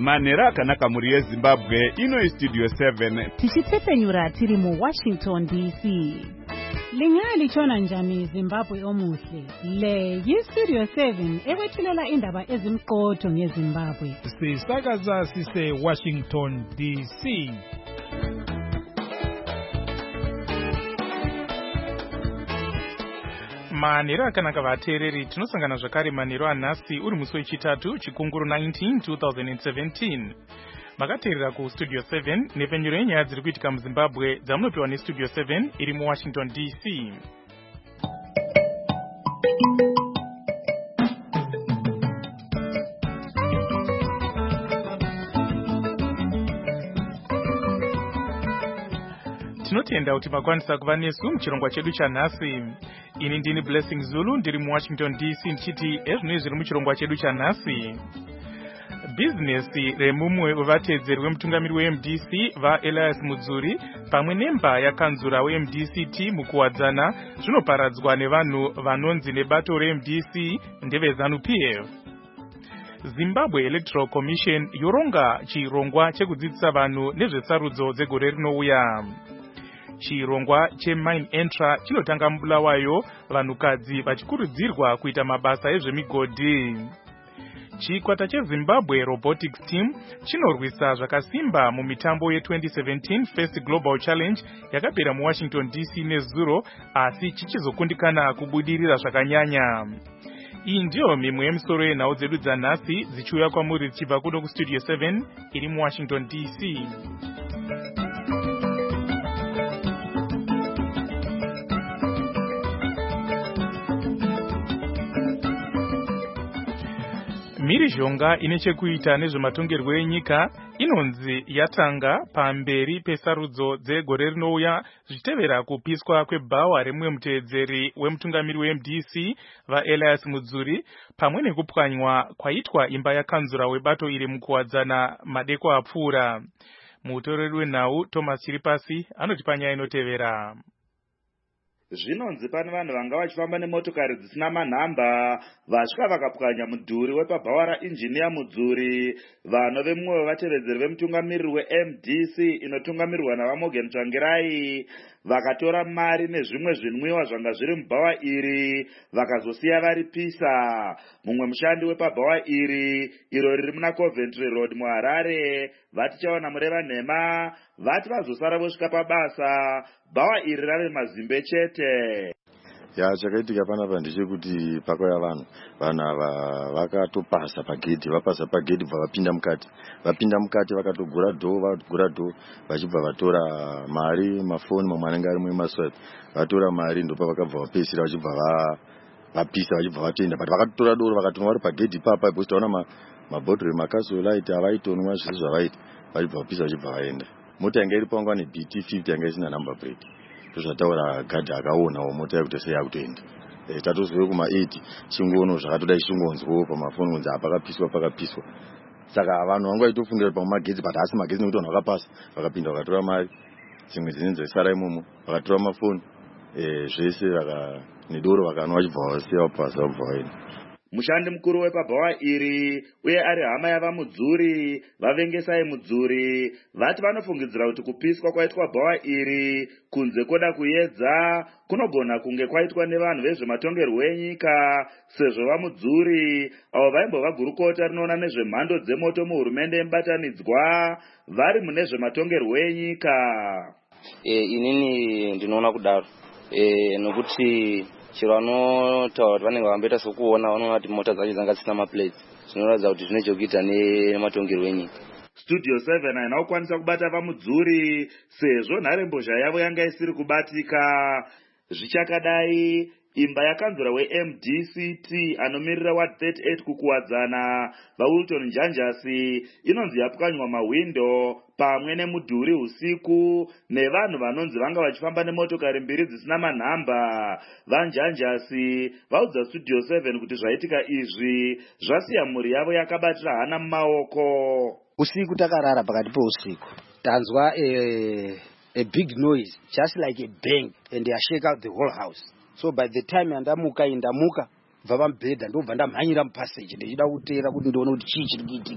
manhero akanaka mhuri yezimbabwe. Ino Studio 7 tichitsepenyura tiri muWashington DC. Lingalitshona njani Zimbabwe omuhle? Le yiStudio 7 ekwethulela indaba ezimqotho ngeZimbabwe. Sisakaza sise Washington DC. Manhero akanaka vateereri, tinosangana zvakare manhero anhasi uri musi wechitatu chikunguru 19 2017. Makateerera kuStudio 7 nepfenyuro yenyaya dziri kuitika muZimbabwe dzamunopiwa neStudio 7 iri muWashington DC. Tinotenda kuti makwanisa kuva nesu muchirongwa chedu chanhasi. Ini ndini Blessing Zulu ndiri muWashington DC ndichiti ezvinoi zviri muchirongwa chedu chanhasi. Bhizinesi remumwe wevatedzeri wemutungamiri weMDC vaElias Mudzuri pamwe nemba yakanzura weMDCT mukuwadzana zvinoparadzwa nevanhu vanonzi nebato reMDC ndeveZANU-PF. Zimbabwe Electoral Commission yoronga chirongwa chekudzidzisa vanhu nezvesarudzo dzegore rinouya. Chirongwa cheMine Entra chinotanga mubulawayo, vanhukadzi vachikurudzirwa kuita mabasa ezvemigodhi. Chikwata cheZimbabwe Robotics Team chinorwisa zvakasimba mumitambo ye2017 First Global Challenge yakapera muWashington DC nezuro, asi chichizokundikana kubudirira zvakanyanya. Iyi ndiyo mimwe yemisoro yenhau dzedu dzanhasi dzichiuya kwamuri dzichibva kuno kuStudio 7 iri muWashington DC. Mhirizhonga ine chekuita nezvematongerwo enyika inonzi yatanga pamberi pesarudzo dzegore rinouya zvichitevera kupiswa kwebhawa remumwe muteedzeri wemutungamiri weMDC vaElias Mudzuri pamwe nekupwanywa kwaitwa imba yakanzura webato iri mukuwadzana madeko apfuura. Mutoreri wenhau Thomas Chiripasi anoti panyaya inotevera. Zvinonzi pane vanhu vanga vachifamba nemotokari dzisina manhamba vasvika vakapwanya mudhuri wepabhawa rainjiniya Mudzuri. Vanhu vemumwe wevatevedzeri vemutungamiriri weMDC inotungamirirwa navaMorgan Tsvangirai vakatora mari nezvimwe zvinwiwa zvanga zviri mubhawa iri vakazosiya varipisa. Mumwe mushandi wepabhawa iri iro riri muna Coventry Road muHarare vati chaona mureva nhema vati vazosara vosvika pabasa bhawa iri rave mazimbe chete. Chakaitika panapa ndechekuti pakauya vanhu ava vakatopasa pagedhi, vapasa pagedhi bva vapinda mukati vakatogura dhoo vachibva vatora mari, mafoni mamwe anenge ari mumaswipe, vatora mari ndopa vakabva vapesira vachibva vapisa vachibva vatoenda, but vakatotora doro vakatonwa vari pagedhi papa because taona mabhodhoro emakazolite avaitonwa zvisi zvavaita vachibva vapisa vachibva vaenda. Mota yanga iri pangwa neBT50 yanga isina number plate. Zvataura gadhi akaonawo mota yekuti sei yakutoenda. Tatozove kuma8 chingono zvakatoda chingonzwo pamafoni kunzi pakapiswa. Saka vanhu vanga vaitofungira pamagedzi but asi magedzi nekuti vanhu vakapasa vakapinda vakatora mari dzimwe dzinenge dzaisara imomo vakatora mafoni zvese nedoro vakanwa vachibva vasiya vapasa vabva vaenda. Mushandi mukuru wepabhawa iri uye ari hama yavaMudzuri vavengesai Mudzuri vati vanofungidzira kuti kupiswa kwaitwa bhawa iri kunze koda kuedza kunogona kunge kwaitwa nevanhu vezvematongerwo enyika sezvo vaMudzuri avo vaimbova gurukota rinoona nezvemhando dzemoto muhurumende yemubatanidzwa vari mune zvematongerwo enyika. Inini ndinoona kudaro nokuti chero vanotaura kuti vanenge vamboita sokuona vanoona kuti mota dzacho dzanga dzisina maplates zvinoratidza kuti zvine chekuita nematongerwo enyika. Studio 7 haina kukwanisa kubata vaMudzuri sezvo nharembozha yavo yanga isiri kubatika. Zvichakadai imba yakanzura weMDCT anomirira Ward 38 kukuwadzana vaWilton Njanjasi inonzi yapwanywa mahwindo pamwe nemudhuri usiku nevanhu vanonzi vanga vachifamba nemotokari mbiri dzisina manhamba. VaNjanjasi vaudza Studio 7 kuti zvaitika izvi zvasiya mhuri yavo yakabatira hana mumaoko. Usiku takarara pakati peusiku tanzwa a big noise just like a bang and they shake out the whole house. So by the time ndamuka bva pamubhedha ndobva ndamhanyira mupassage ndichida kuteera kuti ndione kuti chii chiri kuitika.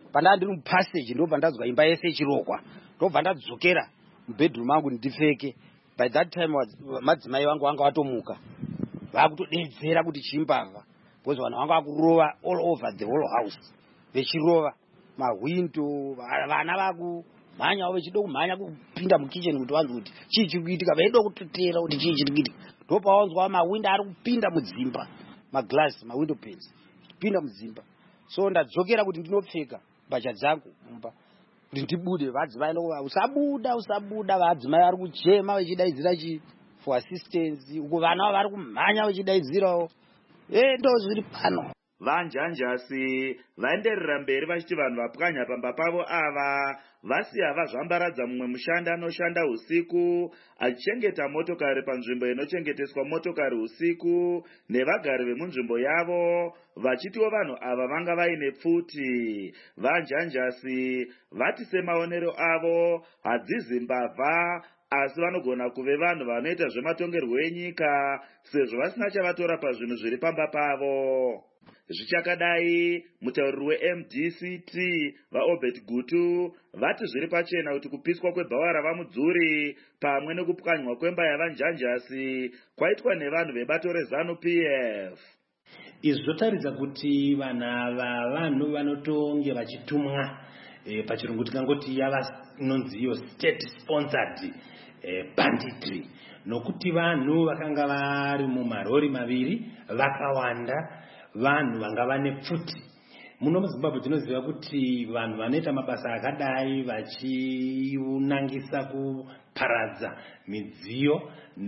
pandanga ndiri mupassage ndobva ndazwa imba yese ichirokwa ndobva ndadzokera mubedroom angu ndipfeke. By that time madzimai vangu vanga vatomuka vakutodedzera kuti chimbavha because vanhu vanga vakurova all over the whole house vechirova mahwindo, vana vakumhanya vechida kumhanya kupinda mukitchen kuti vanzwe kuti chii chiri kuitika, vaida kutotera kuti chii chiri kuitika. Ndopavanzwa mahwindo ari kupinda mudzimba, maglass, mawindow panes kupinda mudzimba. So ndadzokera kuti ndinopfeka mbatya dzangu mumba kuti ndibude. Vadzimai usabuda, vadzimai vari kuchema vechidaidzira for assistance, uko vana vari kumhanya vechidaidzirawo. Ndo zviri pano. Vanjanjasi vaenderera mberi vachiti vanhu vapwanya pamba pavo ava vasiya vazvambaradza mumwe mushandi anoshanda usiku achichengeta motokari panzvimbo inochengeteswa motokari usiku nevagari vemunzvimbo yavo, vachitiwo vanhu ava vanga vaine pfuti. Vanjanjasi vati semaonero avo hadzizi mbavha, asi vanogona kuve vanhu vanoita zvematongerwo enyika sezvo vasina chavatora pazvinhu zviri pamba pavo. Zvichakadai, mutauriri weMDCT vaObert Gutu vati zviri pachena kuti kupiswa kwebhawa ravamudzuri pamwe nekupwanywa kwemba yavanjanjasi kwaitwa nevanhu vebato reZANU-PF. Izvi zvotaridza kuti vanhu vanotonge vachitumwa pachirungu tingangoti yavanonzi iyo state sponsored banditry, nokuti vanhu vakanga vari mumarori maviri vakawanda, vanhu vanga vane pfuti. Muno muZimbabwe tinoziva kuti vanhu vanoita mabasa akadai vachinangisa kuparadza midziyo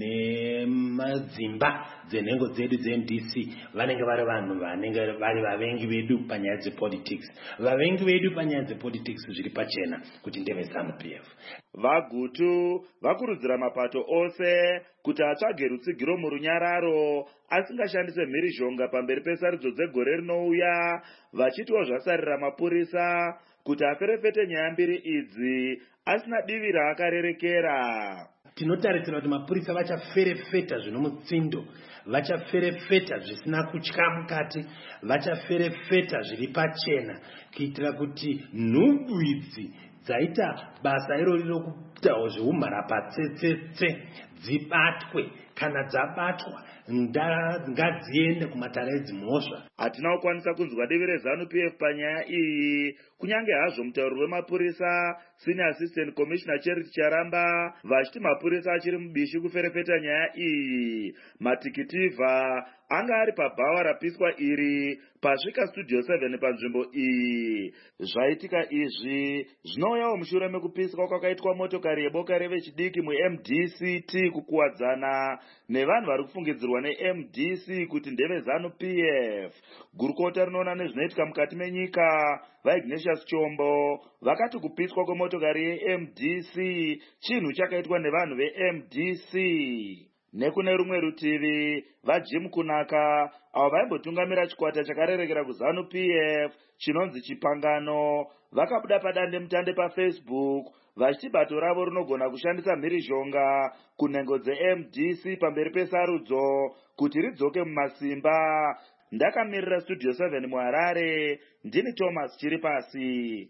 nemadzimba dzenhengo dzedu dzeMDC vanenge vari vanhu vanenge vari vavengi vedu panyaya dzepolitics. Vavengi vedu panyaya dzepolitics zviri pachena kuti ndeve ZANU-PF. Vagutu vakurudzira mapato ose kuti atsvage rutsigiro murunyararo asingashandise mhirizhonga pamberi pesarudzo dzegore rinouya, vachitiwo zvasarira mapurisa kuti aferefete nyaya mbiri idzi asina divi raakarerekera. Tinotarisira kuti mapurisa vachaferefeta zvino mutsindo, vachaferefeta zvisina kutya mukati, vachaferefeta zviri pachena kuitira kuti nhumbu idzi dzaita basa irori rokuitawo zveumharapatsetsetse dzibatwe. Kana dzabatwa ngadziende kumatare edzimhosva. Hatina kukwanisa kunzwa divi reZANU-PF panyaya iyi, kunyange hazvo mutauriri wemapurisa Senior Assistant Commissioner Charity Charamba vachiti mapurisa achiri mubishi kuferefeta nyaya iyi. Matikitivha anga ari pabhawa rapiswa iri pasvika Studio 7 panzvimbo iyi. Zvaitika izvi zvinouyawo mushure mekupiswa kwakaitwa motokari yeboka revechidiki muMDCT kukuwadzana nevanhu vari kufungidzirwa neMDC kuti ndeve ZANU-PF. Gurukota rinoona nezvinoitika mukati menyika vaIgnatius Chombo vakati kupiswa kwemotokari yeMDC chinhu chakaitwa nevanhu veMDC. Nekune rumwe rutivi, vaJim Kunaka avo vaimbotungamira chikwata chakarerekera kuZANU-PF chinonzi Chipangano vakabuda padande mutande paFacebook vachiti bato ravo rinogona kushandisa mhirizhonga kunhengo dzeMDC pamberi pesarudzo kuti ridzoke mumasimba. Ndakamirira Studio 7 muHarare, ndini Thomas Chiripasi.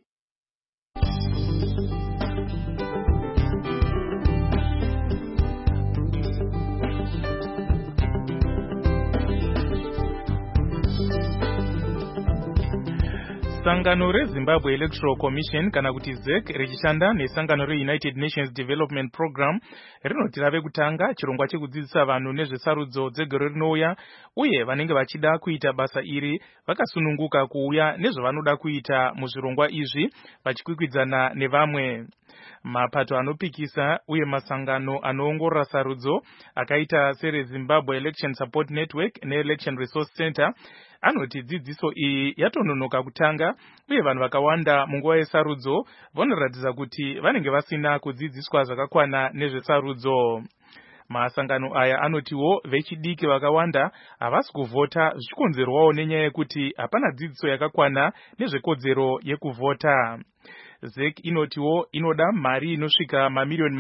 Sangano reZimbabwe Electoral Commission kana kuti ZEC richishanda nesangano reUnited Nations Development Program rinoti rave kutanga chirongwa chekudzidzisa vanhu nezvesarudzo dzegore rinouya, uye vanenge vachida kuita basa iri vakasununguka kuuya nezvavanoda kuita muzvirongwa izvi vachikwikwidzana nevamwe. Mapato anopikisa uye masangano anoongorora sarudzo akaita sereZimbabwe Election Support Network neElection Resource Center anoti dzidziso iyi yatononoka kutanga, uye vanhu vakawanda munguva yesarudzo vanoratidza kuti vanenge vasina kudzidziswa zvakakwana nezvesarudzo. Masangano aya anotiwo vechidiki vakawanda havasi kuvhota zvichikonzerwawo nenyaya yekuti hapana dzidziso yakakwana nezvekodzero yekuvhota. ZEC inotiwo inoda mari inosvika mamiliyoni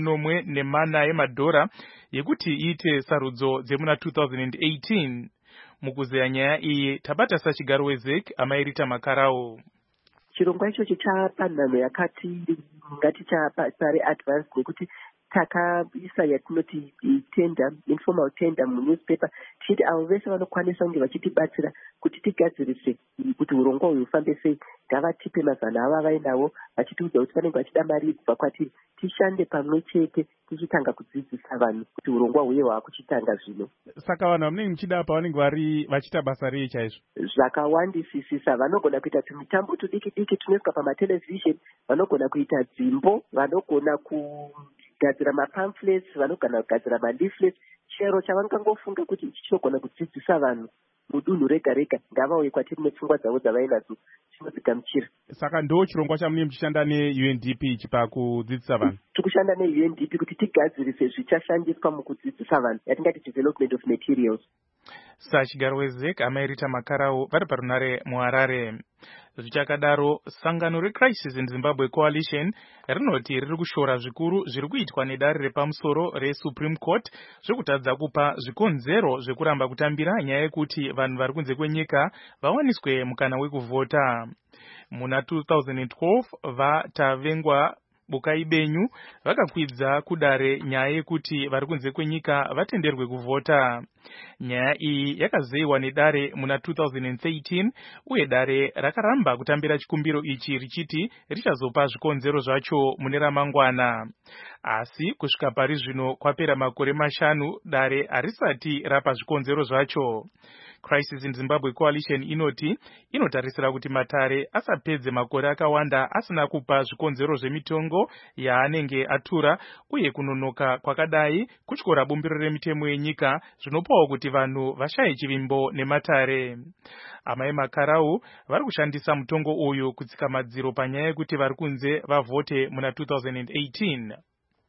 240 yemadhora yekuti iite sarudzo dzemuna 2018. Mukuzeya nyaya iyi tabata sachigaro wezek amairita makarao. Chirongwa ichocho chapanhano yakati ngati chapare advance nekuti takaisa yatinoti tender, informal tender munewspaper tichiti avo vese vanokwanisa kunge vachitibatsira kuti tigadzirise kuti urongwa uyu ufambe sei ngavatipe mazana ava vainawo vachitiudza kuti vanenge vachida mari kubva kwatiri tishande pamwe chete tichitanga kudzidzisa vanhu kuti urongwa huye hwakuchitanga zvino. Saka vanhu vamunenge muchida pavanenge vari vachita basa rei chaizvo? Zvakawandisisisa, vanogona kuita tumitambo tudiki diki tunoiswa pamatelevhizheni, vanogona kuita dzimbo, vanogona kugadzira mapamphlets, vanogona kugadzira maleaflets, chero chavangangofunga kuti ichi chinogona kudzidzisa vanhu mudunhu rega rega ngavauye kwatiri nepfungwa dzavo dzavainadzo chinodzigamuchira. Saka ndo chirongwa chamunenge muchishanda neUNDP ichi pakudzidzisa vanhu? Tikushanda neUNDP kuti tigadzirise zvichashandiswa mukudzidzisa vanhu, yatingati development of materials. Sachigaro wezek amairita makarao vari parunare muHarare. Zvichakadaro, sangano reCrisis in Zimbabwe Coalition rinoti riri kushora zvikuru zviri kuitwa nedare repamusoro reSupreme Court zvekutadza kupa zvikonzero zvekuramba kutambira nyaya yekuti vanhu vari kunze kwenyika vawaniswe mukana wekuvhota. Muna 2012 vatavengwa Bukai Benyu vakakwidza kudare nyaya yekuti vari kunze kwenyika vatenderwe kuvhota. Nyaya iyi yakazeyiwa nedare muna 2013 uye dare rakaramba kutambira chikumbiro ichi richiti richazopa zvikonzero zvacho mune ramangwana. Asi kusvika pari zvino kwapera makore 5 dare harisati rapa zvikonzero zvacho. Crisis in Zimbabwe Coalition inoti inotarisira kuti Matare asapedze makore akawanda asina kupa zvikonzero zvemitongo yaanenge atura uye kunonoka kwakadai kutyora bumbiro remitemo yenyika zvinopawo kuti vanhu vashaye chivimbo neMatare. Amai makarau vari kushandisa mutongo uyu kutsika madziro panyaya yekuti vari kunze vavhote muna 2018.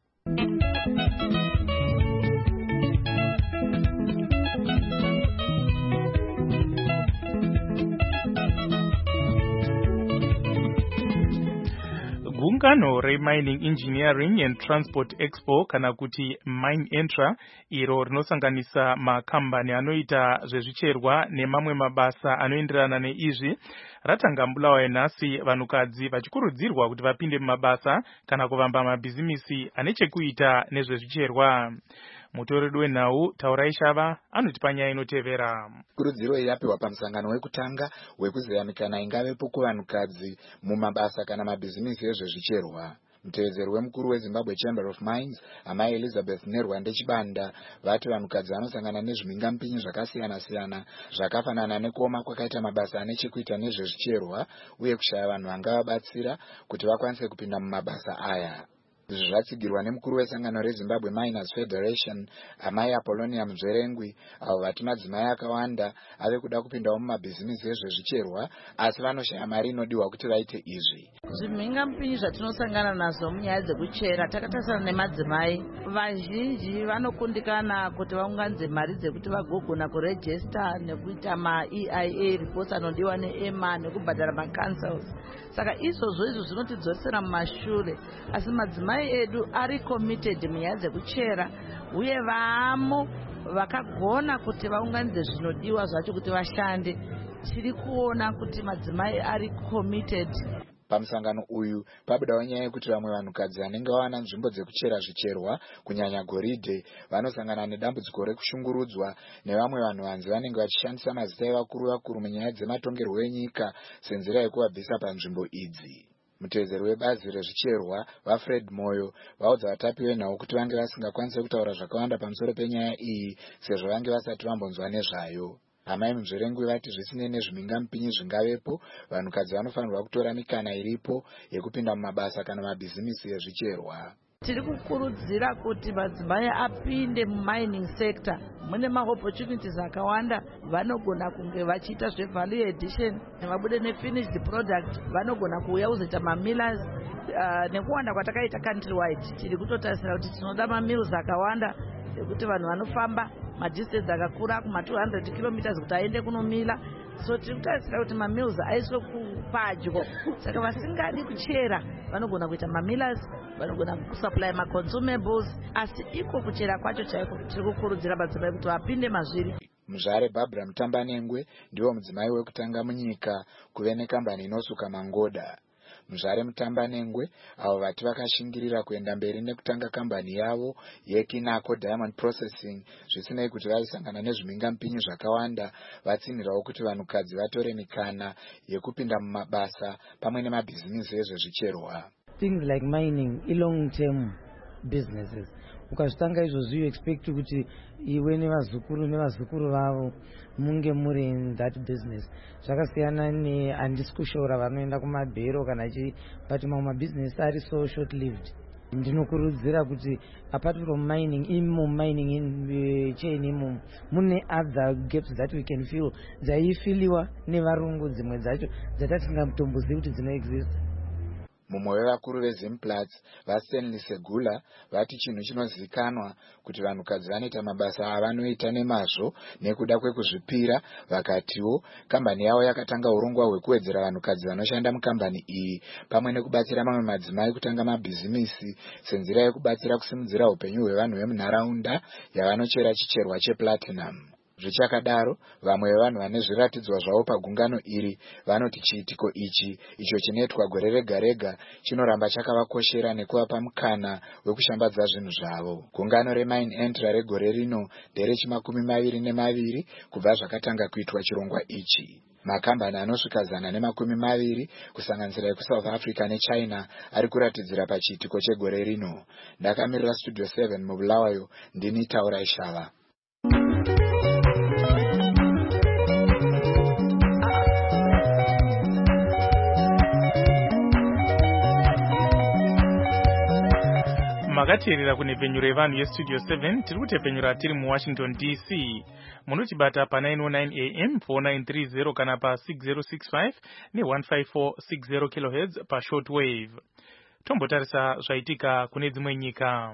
Gungano re-Mining Engineering and Transport Expo kana kuti MineEntra iro rinosanganisa makambani anoita zvezvicherwa nemamwe mabasa anoenderana neizvi ratanga Bulawayo nhasi vanhukadzi vachikurudzirwa kuti vapinde mumabasa kana kuvamba mabhizimisi ane chekuita nezvezvicherwa. Mutoredu wenhau Taurai Shava anoti panyaya inotevera. Kurudziro yapiwa pamusangano wekutanga wekuzeyamikana ingavepo kuvanhukadzi mumabasa kana mabhizimisi ezvezvicherwa. Mutevedzeri wemukuru weZimbabwe Chamber of Mines, Amai Elizabeth Nerwande Chibanda, vati vanhukadzi vanosangana nezvimingampinyi zvakasiyana-siyana zvakafanana nekuoma kwakaita mabasa ane chekuita nezvezvicherwa uye kushaya vanhu vangavabatsira kuti vakwanise kupinda mumabasa aya. Zvatsigirwa nemukuru wesangano reZimbabwe Miners Federation, Amai Apollonia Mzverengwi, avo vati madzimai akawanda ave kuda kupindawo mumabhizimisi ezvezvicherwa asi vanoshaya mari inodiwa kuti vaite izvi. Zvimhingampinyi zvatinosangana nazvo munyaya dzekuchera takatarisana nemadzimai vazhinji vanokundikana kuti vaunganidze mari dzekuti vagogona kurejista nekuita maEIA reports anodiwa neEMA nekubhadhara macancels. Saka izvozvo zvinotidzosera mumashure, asi madzimai edu ari committed munyaya dzekuchera uye vamo vakagona kuti vaunganidze zvinodiwa zvacho kuti vashande. Tiri kuona kuti madzimai ari committed. Pamusangano uyu pabudawo nyaya yekuti vamwe vanhukadzi vanenge vawana nzvimbo dzekuchera zvicherwa kunyanya goridhe vanosangana nedambudziko rekushungurudzwa nevamwe vanhu vanzi vanenge vachishandisa mazita evakuru munyaya dzematongerwo enyika senzira yekuvabvisa panzvimbo idzi. Mutevedzeri webazi rezvicherwa vaFred Moyo vaudza vatapi venhau kuti vange vasingakwanisi kutaura zvakawanda pamusoro penyaya iyi sezvo vange vasati vambonzwa nezvayo. Amai Mzverengwi vati zvisinei nezvimingampinyi zvingavepo, vanhukadzi vanofanirwa kutora mikana iripo yekupinda mumabasa kana mabhizimisi ezvicherwa. Tiri kukurudzira kuti madzimai apinde mumining sector. Mune maopportunities akawanda, vanogona kunge vachiita zvevalue addition nevabude nefinished product, vanogona kuuya kuzoita mamillers. Nekuwanda kwatakaita countrywide tiri kutotarisira kuti tinoda mamills akawanda ekuti vanhu vanofamba madistance akakura kuma 200 kilometers kuti aende kunomila. So tiri kutarisira kuti mamills aiswe kupadyo, saka vasingadi kuchera vanogona kuita mamillers, vanogona kusupply maconsumables, asi iko kuchera kwacho chaiko tiri kukurudzira madzimai kuti vapinde mazviri. Muzvare Barbara Mutambanengwe ndiwo mudzimai wekutanga munyika kuve nekambani inosuka mangoda. Muzvare Mutambanengwe avo vati vakashingirira kuenda mberi nekutanga kambani yavo yeKinako Diamond Processing, zvisinei kuti vaisangana nezvimingampinyi zvakawanda, vatsinhirawo kuti vanhukadzi vatore mikana yekupinda mumabasa pamwe nemabhizinisi ezvezvicherwa. Things like mining, long term businesses. Ukazvitanga izvozvi you expect kuti iwe nevazukuru vavo munge muri in that business. Zvakasiyana handisi kushora vanoenda kumabhero kana but mamwe mabusiness ari so short lived. Ndinokurudzira kuti apart from mining, mining in chain imomo mune other gaps that we can fill dzaifiliwa nevarungu dzimwe dzacho dzatatingatombozivi kuti dzino exist. Mumwe wevakuru veZimplatz vaStanley Segula vati chinhu chinozikanwa kuti vanhukadzi vanoita mabasa avanoita nemazvo nekuda kwekuzvipira. Vakatiwo kambani yavo yakatanga urongwa hwekuwedzera vanhukadzi vanoshanda mukambani iyi pamwe nekubatsira mamwe madzimai kutanga mabhizinisi senzira yekubatsira kusimudzira upenyu hwevanhu vemunharaunda yavanochera chicherwa cheplatinum. Zvichakadaro, vamwe vevanhu vane zviratidzwa zvavo pagungano iri vanoti chiitiko icho chinoitwa gore rega rega chinoramba chakavakoshera nekuvapa mukana wekushambadza zvinhu zvavo. Gungano reMine Entra regore rino ndere-22 kubva zvakatanga kuitwa chirongwa ichi. Makambani anosvika 120 kusanganisira ekuSouth Africa neChina ari kuratidzira pachiitiko chegore rino. Ndakamirira Studio 7 muBulawayo, ndini Taura Ishava. Makateerera kunepfenyuro yevanhu yestudio 7 tiri kutepfenyura tiri muWashington DC. Munotibata pa 909 AM 4930 kana pa 6065 ne15460 kHz pa shortwave. Tombotarisa zvaitika kune dzimwe nyika.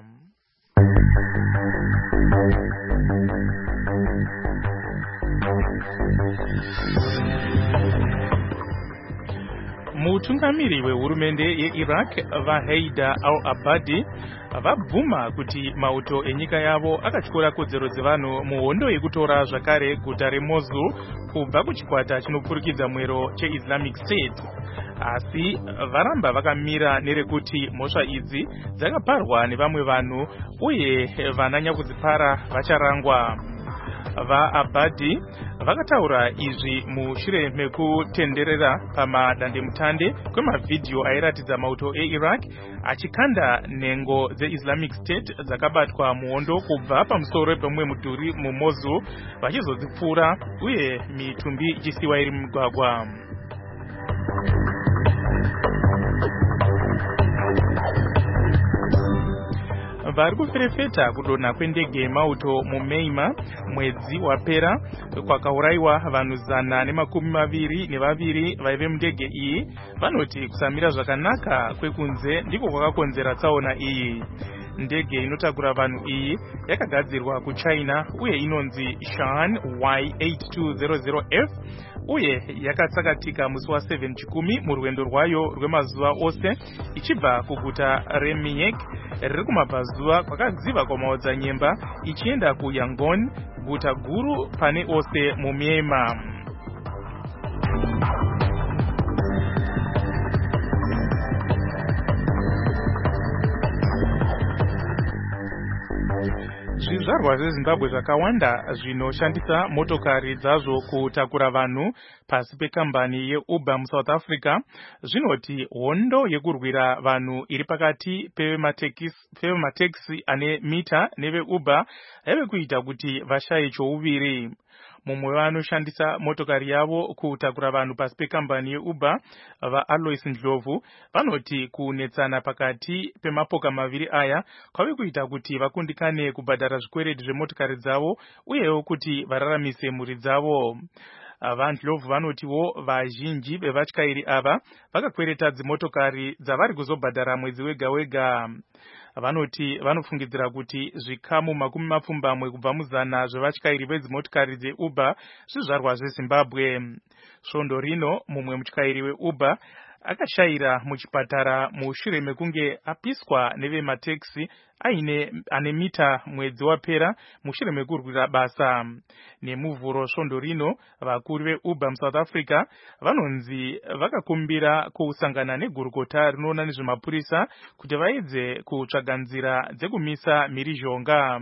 Mutungamiri wehurumende yeIraq vaHaida al-Abadi vabvuma kuti mauto enyika yavo akatyora kodzero dzevanhu muhondo yekutora zvakare guta reMosul kubva kuchikwata chinopfurikidza mwero cheIslamic State. Asi varamba vakamira nerekuti mhosva idzi dzakaparwa nevamwe vanhu uye vananya kudzipara vacharangwa. VaAbadi vakataura izvi mushure mekutenderera pamadandemutande kwemavhidhiyo airatidza mauto eIraq achikanda nhengo dzeIslamic State dzakabatwa muhondo kubva pamusoro pemumwe mudhuri muMosul vachizodzipfuura uye mitumbi ichisiwa iri mumugwagwa. Vari kuferefeta kudonha kwendege yemauto muMeima mwedzi wapera kwakauraiwa vanhu 122 vaive mundege iyi. Vanoti kusamira zvakanaka kwekunze ndiko kwakakonzera tsaona iyi. Ndege inotakura vanhu iyi yakagadzirwa kuChina uye inonzi Shan Y8200F uye yakatsakatika musi wa7 chikumi murwendo rwayo rwemazuva ose ichibva kuguta reMiek riri kumabvazuva kwakadziva kwamaodzanyemba ichienda kuYangon, guta guru pane ose muMyanmar. Zvizvarwa zveZimbabwe zvakawanda zvinoshandisa motokari dzazvo kutakura vanhu pasi pekambani yeUber muSouth Africa zvinoti hondo yekurwira vanhu iri pakati pevematekisi ane mita neveUber yave kuita kuti vashaye chouviri. Mumwe vanoshandisa motokari yavo kutakura vanhu pasi pekambani yeUber, vaAlois Ndlovu, vanoti kunetsana pakati pemapoka maviri aya kwave kuita kuti vakundikane kubhadhara zvikwereti zvemotokari dzavo uyewo kuti vararamise mhuri dzavo. VaNdlovu vanotiwo vazhinji vevatyairi ava vakakwereta dzimotokari dzavari kuzobhadhara mwedzi wega wega. Vanoti vanofungidzira kuti zvikamu 20 kubva muzana zvevatyairi vedzimotokari dzeUber zvizvarwa zveZimbabwe. Svondo rino mumwe mutyairi weUber akashayira muchipatara mushure mekunge apiswa nevemateksi ane mita mwedzi wapera mushure mekurwira basa. Nemuvhuro svondo rino vakuru veUber muSouth Africa vanonzi vakakumbira kusangana negurukota rinoona nezvemapurisa kuti vaedze kutsvaga nzira dzekumisa mhirizhonga.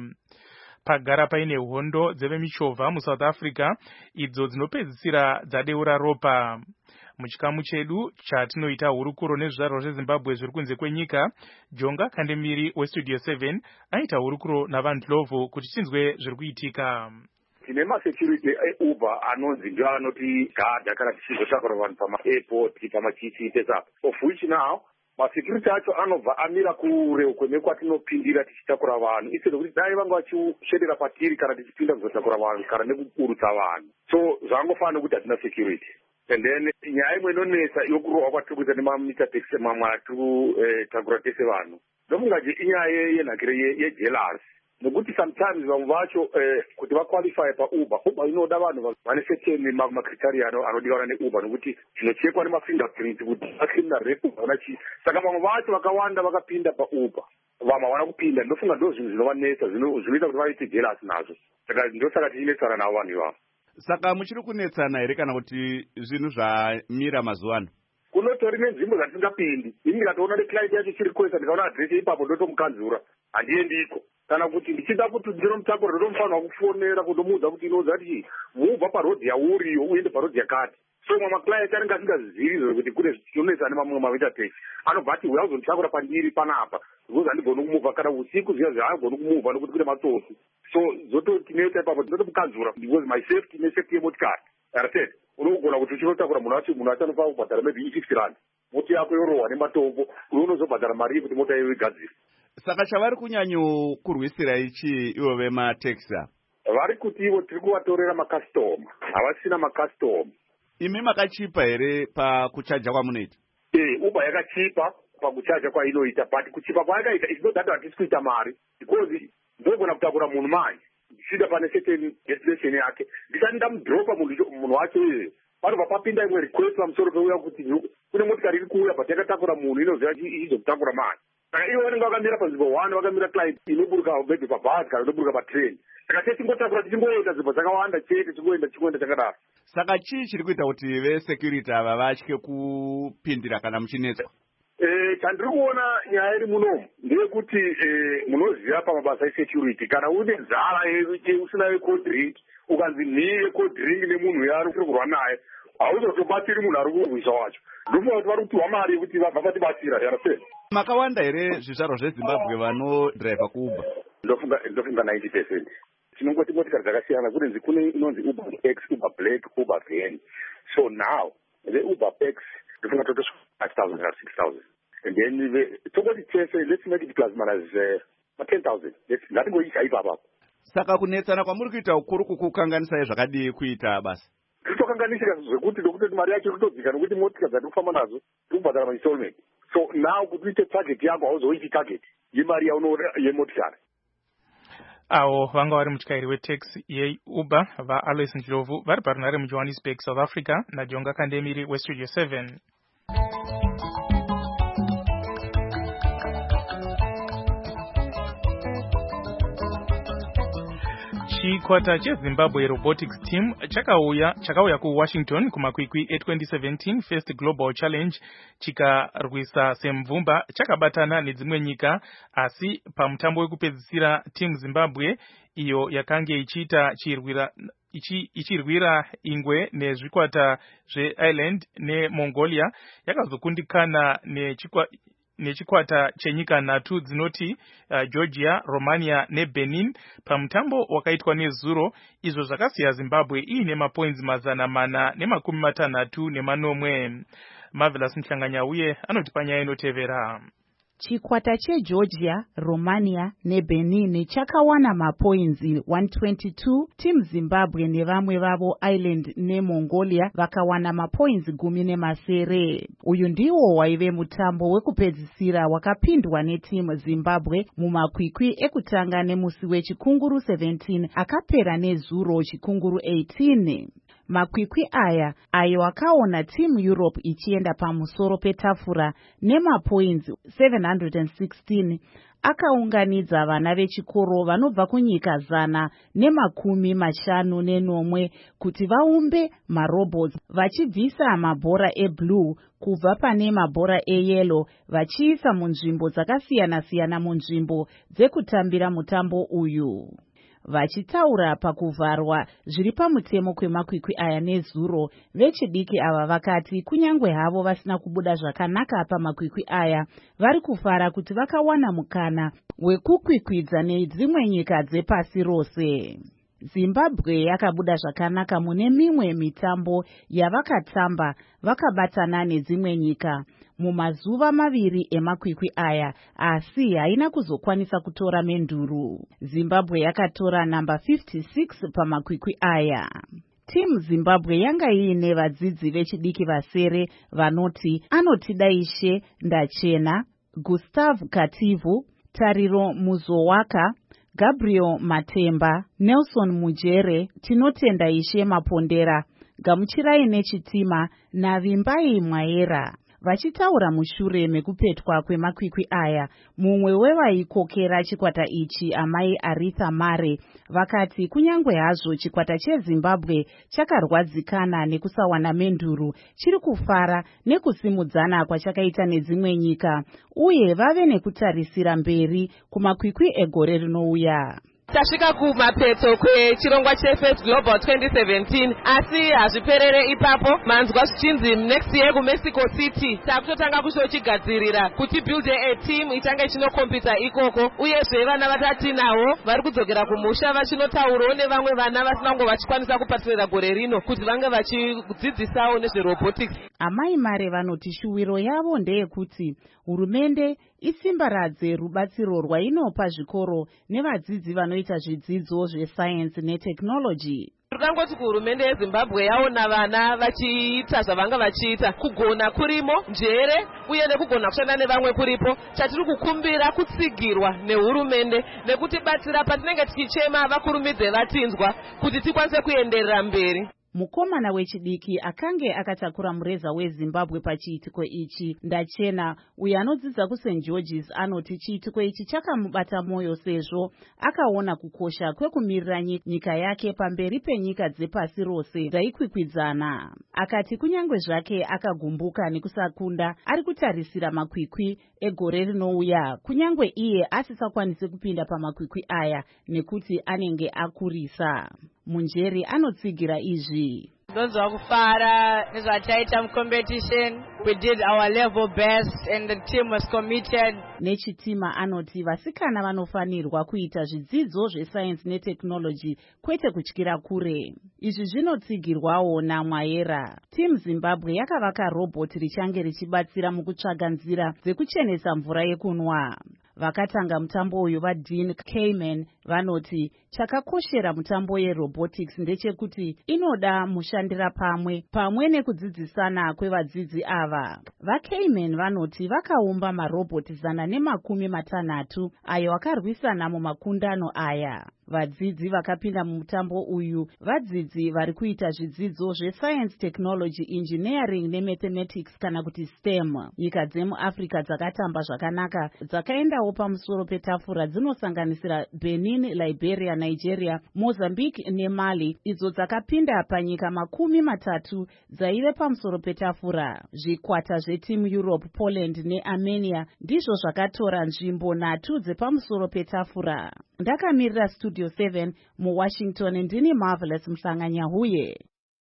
Pagara paine hondo dzevemichovha muSouth Africa idzo dzinopedzisira dzadeura ropa. Muchikamu chedu chatinoita hurukuro nezvizvarwa zveZimbabwe zviri kunze kwenyika, Jonga Kandemiri weStudio 7 aita hurukuro naVandlovu kuti tinzwe zviri kuitika. Tine masecurity eUber anonzi ndio anoti gadha kana tichizotakura vanhu pama-airport pamachisi pesapa, of which now masecurity acho anobva amira kure kwekwatinophindira tichitakura vanhu instead kuti dai vanga vachishedera patiri kana tichipinda kuzotakura vanhu kana nekukurutsa vanhu. So zvangofanira kuti hatina security. And then nyaya imwe inonetsa yokurohwa kwatiri kuita nemamita taxi mamwe atiri takura tese vanhu ndomungaje inyaya yenhakire yejealousy, nekuti sometimes vamwe vacho kuti vaqualify paUber inoda vanhu vane certain macriteria anodikanwa neUber, nokuti zvinochekwa nemafingerprint kuti acriminal record hauna chii. Saka vamwe vacho vakawanda vakapinda paUber, vamwe havana kupinda. Ndinofunga ndo zvinhu zvinovanetsa zvinoita kuti vaite jealous nazvo. Saka ndosaka tichinetsana navo vanhu ivavo. Saka muchiri kunetsana here kana kuti zvinhu zvamira mazuva ano? Kunotori nenzvimbo dzatisingapindi. Ini ndikatoona neclient yacho chiri kwesa ndikaona adresi ipapo ndotomukanzura handiendiko. Kana kuti ndichida kuti ndinomutakura ndotomufanira kufonera kundomuudza kuti inoudza kuti mubva parodhi yauriyo uende parodhi yakati. So mamaclient anenge asingazivi kuti kune zvinonetsa nemamwe mavita taxi anobva ati uya uzonditakura pandiri panapa because handigoni kumuvha kana usiku zviya zvaagoni kumuvha nokuti kune matsotsi. So zototinetsa ipapo ndinotomukanzura because my safety nesafety yemotikari arased unogona kuti uchinotakura munhu wacho anofanira kubhadhara maybe 50 rand, moti yako yorohwa nematombo uye unozobhadhara mari yekuti mota iyo igadzire. Saka chavari kunyanyokurwisira ichi ivo vemateksi vari kuti ivo tiri kuvatorera makastoma, havasina makastoma. Imi makachipa here pakuchaja kwamunoita? Uber yakachipa pakuchaja kwainoita, but kuchipa kwayakaita it's not that hatisi kuita mari because ndogona kutakura munhu mai ndichida pane certain destination yake ndisati ndamudropa munhu wacho panobva papinda imwe request pamusoro peuya kuti kune motikari iri kuuya but yakatakura munhu inoziva ichizokutakura mari. Saka ivo vanenge vakamira panzvimbo 1 vakamira client inoburuka maybe pabhazi kana inoburuka patrain. Saka techingotakura tichingoenda nzvimbo dzakawanda chete chingoenda chakadaro. Saka chii chiri kuita kuti vesecurity ava vatye kupindira kana muchinetswa? Chandiri kuona nyaya iri munomu ndeyekuti munoziva pamabasa esecurity kana une nzara usina code drink ukanzi nhiye code drink nemunhu yaari uri kurwa naye hauzotobatsiri munhu ari kurwisa wacho. Ndofunga kuti vari kupiwa mari yekuti vabva vatibatsira yarasei. Makawanda here zvizvarwa zveZimbabwe vanodhiraivha kuUber? Ndofunga 90%. Tinongoti motikari dzakasiyana, kune inonzi Uber X, Uber Black, Uber Van. So now the Uber X ndofunga totosvika 5,000 or 6,000. And then tokoti tese, let's make it plus minus 10,000. Ngatingoisa ipapo. Saka kunetsana kwamuri kuita ukuru kukukanganisai zvakadii kuita basa? Titokanganisika zvekuti ndokuti mari yacho kutodzika nokuti motika dzati kufamba nazo tikubhadhara mainstallment. So now kuti uite target yako hauzoiti target yemari yaunoona yemotikari. Avo vanga vari mutyairi wetaxi yeUber vaAlois Ndlovu vari parunare muJohannesburg, South Africa, naJonga Kandemiri weStudio 7. Chikwata cheZimbabwe Robotics Team chakauya kuWashington kumakwikwi e2017 First Global Challenge chikarwisa semvumba chakabatana nedzimwe nyika, asi pamutambo wekupedzisira Team Zimbabwe iyo yakange ichirwira ingwe nezvikwata zveIreland neMongolia yakazokundikana nechikwata chenyika 3 dzinoti Georgia, Romania neBenin pamutambo wakaitwa nezuro. Izvo zvakasiya Zimbabwe iine mapoints 460. Marvelous Mhlanganya uye anoti panyaya inotevera. Chikwata cheGeorgia, Romania neBenin chakawana mapoints 122. Team Zimbabwe nevamwe vavo Ireland neMongolia vakawana mapoints 10. Uyu ndiwo waive mutambo wekupedzisira wakapindwa neTeam Zimbabwe mumakwikwi ekutanga nemusi wechikunguru 17 akapera nezuro chikunguru 18. Makwikwi aya ayo akaona Team Europe ichienda pamusoro petafura nemapoints 716 akaunganidza vana vechikoro vanobva kunyika 150 kuti vaumbe marobots vachibvisa mabhora eblue kubva pane mabhora eyellow vachiisa munzvimbo dzakasiyana-siyana munzvimbo dzekutambira mutambo uyu. Vachitaura pakuvharwa zviri pamutemo kwemakwikwi aya nezuro, vechidiki ava vakati kunyangwe havo vasina kubuda zvakanaka pamakwikwi aya, vari kufara kuti vakawana mukana wekukwikwidza nedzimwe nyika dzepasi rose. Zimbabwe yakabuda zvakanaka mune mimwe mitambo yavakatamba vakabatana nedzimwe nyika mumazuva maviri emakwikwi aya, asi haina kuzokwanisa kutora menduru. Zimbabwe yakatora namba 56 pamakwikwi aya. Timu Zimbabwe yanga iine vadzidzi vechidiki vasere vanoti Anotida Ishe Ndachena, Gustav Kativu, Tariro Muzowaka, Gabriel Matemba, Nelson Mujere, Tinotenda Ishe Mapondera, Gamuchirai Nechitima naVimbai Mwaera. Vachitaura mushure mekupetwa kwemakwikwi aya, mumwe wevaikokera chikwata ichi amai Aritha Mare vakati kunyangwe hazvo chikwata cheZimbabwe chakarwadzikana nekusawana menduru, chiri kufara nekusimudzana kwachakaita nedzimwe nyika uye vave nekutarisira mberi kumakwikwi egore rinouya. Tasvika kumapeto kwechirongwa cheFirst Global 2017 asi hazviperere ipapo. Manzwa zvichinzi next year kuMexico City takutotanga kuzochigadzirira kuti build a team itange chinokompita ikoko, uyezve vana vatatinawo vari kudzokera kumusha vachinotaurawo nevamwe vana vasinango vachikwanisa kupatirira gore rino kuti vange vachidzidzisawo nezverobotics. Amai Mare vanoti shuwiro yavo ndeyekuti hurumende isimbaradze rubatsiro rwainopa zvikoro nevadzidzi vanoita zvidzidzo zvesayensi neteknoloji. Turikangoti kuhurumende yeZimbabwe yaona vana vachiita zvavanga vachiita, kugona kurimo, njere uye nekugona kushanda nevamwe kuripo. Chatiri kukumbira kutsigirwa nehurumende nekutibatsira patinenge tichichema vakurumidze vatinzwa kuti tikwanise kuenderera mberi. Mukomana wechidiki akange akatakura mureza weZimbabwe pachiitiko ichi, Ndachena, uyo anodzidza kuSt George's, anoti chiitiko ichi chakamubata moyo sezvo akaona kukosha kwekumirira nyika yake pamberi penyika dzepasi rose dzaikwikwidzana. Akati kunyangwe zvake akagumbuka nekusakunda, ari kutarisira makwikwi egore rinouya, kunyangwe iye asisakwanisi kupinda pamakwikwi aya nekuti anenge akurisa. Munjeri anotsigira izvi. Ndonzwa kufara nezvataita mucompetition. We did our level best and the team was committed. Nechitima anoti vasikana vanofanirwa kuita zvidzidzo zvesayensi neteknoloji kwete kutyira kure. Izvi zvinotsigirwawo naMwaera. Team Zimbabwe yakavaka robot richange richibatsira mukutsvaga nzira dzekuchenesa mvura yekunwa. Vakatanga mutambo uyu vaDean Kayman vanoti chakakoshera mutambo yerobotics ndechekuti inoda mushandira pamwe nekudzidzisana kwevadzidzi ava. VaKayman vanoti vakaumba maroboti 160 ayo akarwisana mumakundano aya. Vadzidzi vakapinda mumutambo uyu vadzidzi vari kuita zvidzidzo zveScience, Technology, Engineering neMathematics kana kuti STEM. Nyika dzemuAfrica dzakatamba zvakanaka dzakaendawo pamusoro petafura dzinosanganisira Benin, Liberia, Nigeria, Mozambique neMali, idzo dzakapinda panyika 30 dzaive pamusoro petafura. Zvikwata zveTeam Europe, Poland neArmenia ndizvo zvakatora nzvimbo 3 dzepamusoro petafura. Ndakamirira Studio 7 muWashington, ndini Marvelous Msanganyahuye.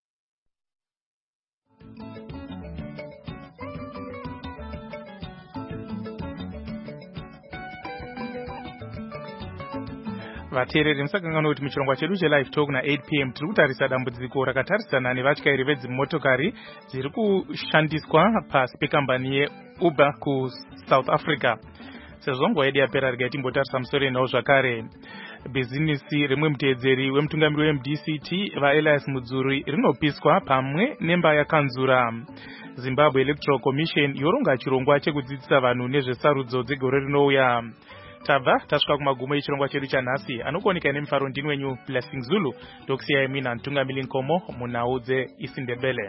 Vateereri musakanganwa kuti muchirongwa chedu chelive talk na8 pm tiri kutarisa dambudziko rakatarisana nevatyairi vedzimotokari dziri kushandiswa pasi pekambani yeUber kuSouth Africa. Sezvo nguva yedu yapera regai timbotarisa musoro enawo zvakare. Bhizinisi rimwe muteedzeri wemutungamiri weMDCT vaElias Mudzuri rinopiswa pamwe nemba yakanzura. Zimbabwe Electoral Commission yoronga chirongwa chekudzidzisa vanhu nezvesarudzo dzegore rinouya. tabva tasvika kumagumo echirongwa chedu chanhasi. Anokuoneka nemufaro ndini wenyu Blessing Zulu, ndokusiyai mina Ntungamili Nkomo munhau dzeIsindebele.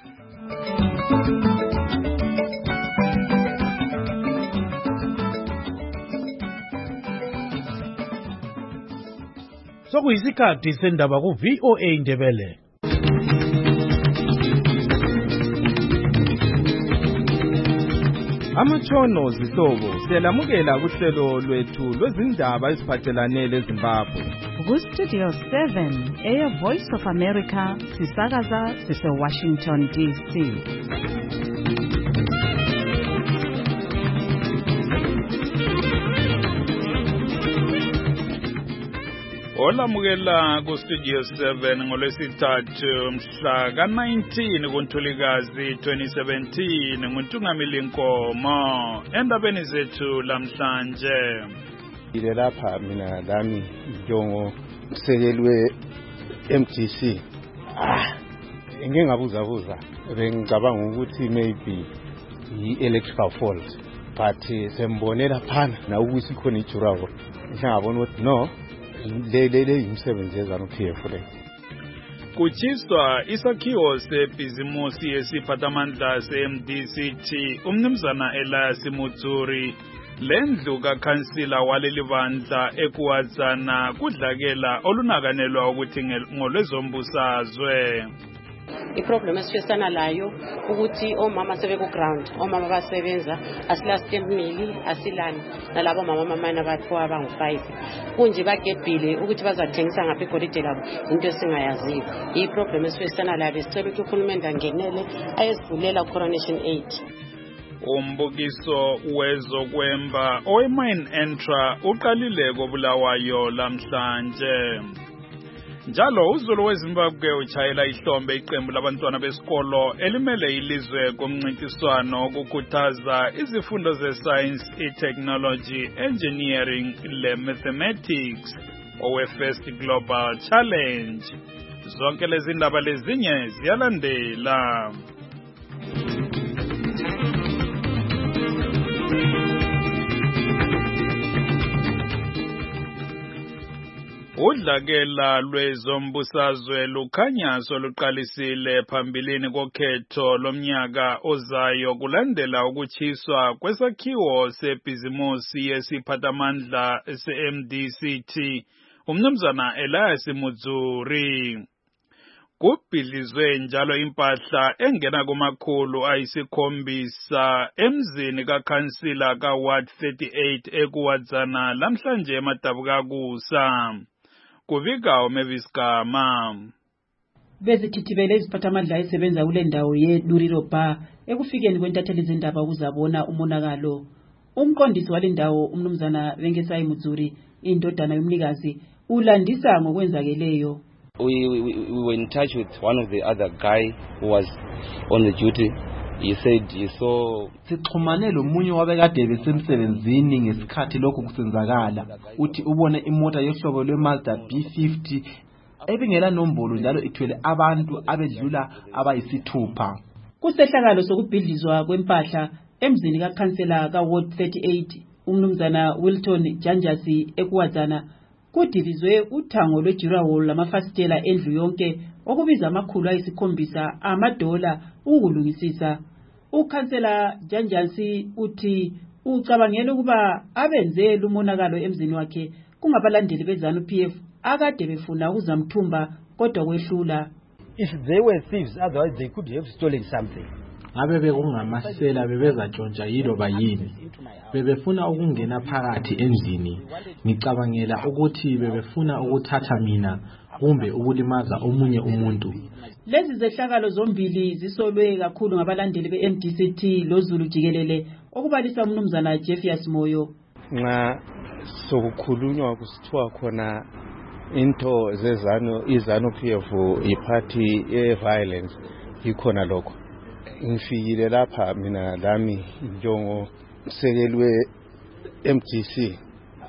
Sokuyisikhathi sendaba ku VOA Ndebele. Amatshono zihlobo siyalamukela kuhlelo lwethu lwezindaba eziphathelane leZimbabwe. Ku-Studio 7 Air Voice of America sisakaza sise-Washington DC. Olamukela ku-Studio 7 ngolwesithathu mhla ka-19 kuNtulikazi 2017 nguNtungamili Nkomo endabeni zethu lamhlanje. Ile lapha mina lami Njongo sekelwe MTC. Ngingabuza bengicabanga ukuthi maybe i-electrical fault but sembonela phana na ukuthi khona ijurawo. Ngiyabona ukuthi no lele imsebenzi yeZANU-PF le. Kuchiswa isakhiwo sebhizimusi yesiphathamandla se-MDCT umnumzana Elias Mutsuri lendlu kakhansila waleli bandla eKuwadzana kudlakela olunakanelwa ukuthi ngolwezombusazwe. Iproblem esifesana layo ukuthi omama sebeku-ground, omama basebenza asilastemili asilani nalabo mama mamana bathiwa bangu-5 kunje bagebhile ukuthi bazathengisa ngapha igolide labo into esingayaziyo. Iproblem esifesana layo besicela ukuthi uhulumende angenele ayesivulela Coronation 8. Umbukiso wezokwemba owe-Mine Entra uqalile koBulawayo lamhlanje. Njalo uZulu weZimbabwe uchayela ihlombe iqembu labantwana besikolo elimele ilizwe kumncintiswano ukukhuthaza izifundo ze-science, i-technology, engineering le-mathematics owe-First Global Challenge. Zonke lezi ndaba lezinye ziyalandela. Udlakela lwezombusazwe lukhanya soluqalisile phambilini kokhetho lomnyaka ozayo kulandela ukuchiswa kwesakhiwo sebhizimusi yesiphathamandla se-MDCT umnumzana Elias Mutsuri. Kubhidlizwe njalo impahla engena kumakhulu ayisikhombisa emzini kakhansila ka-Ward 38 eKuwadzana lamhlanje eMadabukakusa. Kuvika uMavis Gama. Bezithithibele iziphathamandla esebenza kule ndawo yeDuriro Bar ekufikeni kwentatheli zindaba ukuzabona umonakalo. Umqondisi wale ndawo umnumzana Venkesayi Mutsuri indodana yomnikazi ulandisa ngokwenzakeleyo. We were in touch with one of the other guy who was on the duty. He said he saw sixhumane lomunye wabekade besemsebenzini ngesikhathi lokho kusenzakala uthi ubone imota yohlobo lweMazda B50 ebingela nombolo njalo ithwele abantu abedlula abayisithupha. Kusehlakalo sokubhidlizwa kwempahla emzini kakhansela ka-Ward 38 umnumzana Wilton Janjasi eKuwadzana kudilizwe uthango lwejurawo lamafasitela endlu yonke okubiza amakhulu ayisikhombisa $7 ukulungisisa. Ukhansela Janjasi uthi ucabangela ukuba abenze lumonakalo emzini wakhe kungabalandeli beZANU-PF akade befuna ukuzamthumba kodwa kwehlula. If they were thieves, otherwise they could have stolen something. Ngabe bekungamasela bebezatshontsha yiloba yini. Bebefuna ukungena phakathi endlini. Ngicabangela ukuthi bebefuna ukuthatha mina kumbe ukulimaza omunye umuntu. Lezi zehlakalo zombili zisolwe kakhulu ngabalandeli beMDCT loZulu jikelele okubalisa umnumzana Jeffius Moyo. Nxa sokukhulunywa kusithiwa khona into iZANU-PF iparty e-violence ikhona lokho. Ngifikile lapha mina lami Njongo sekelwe MTC.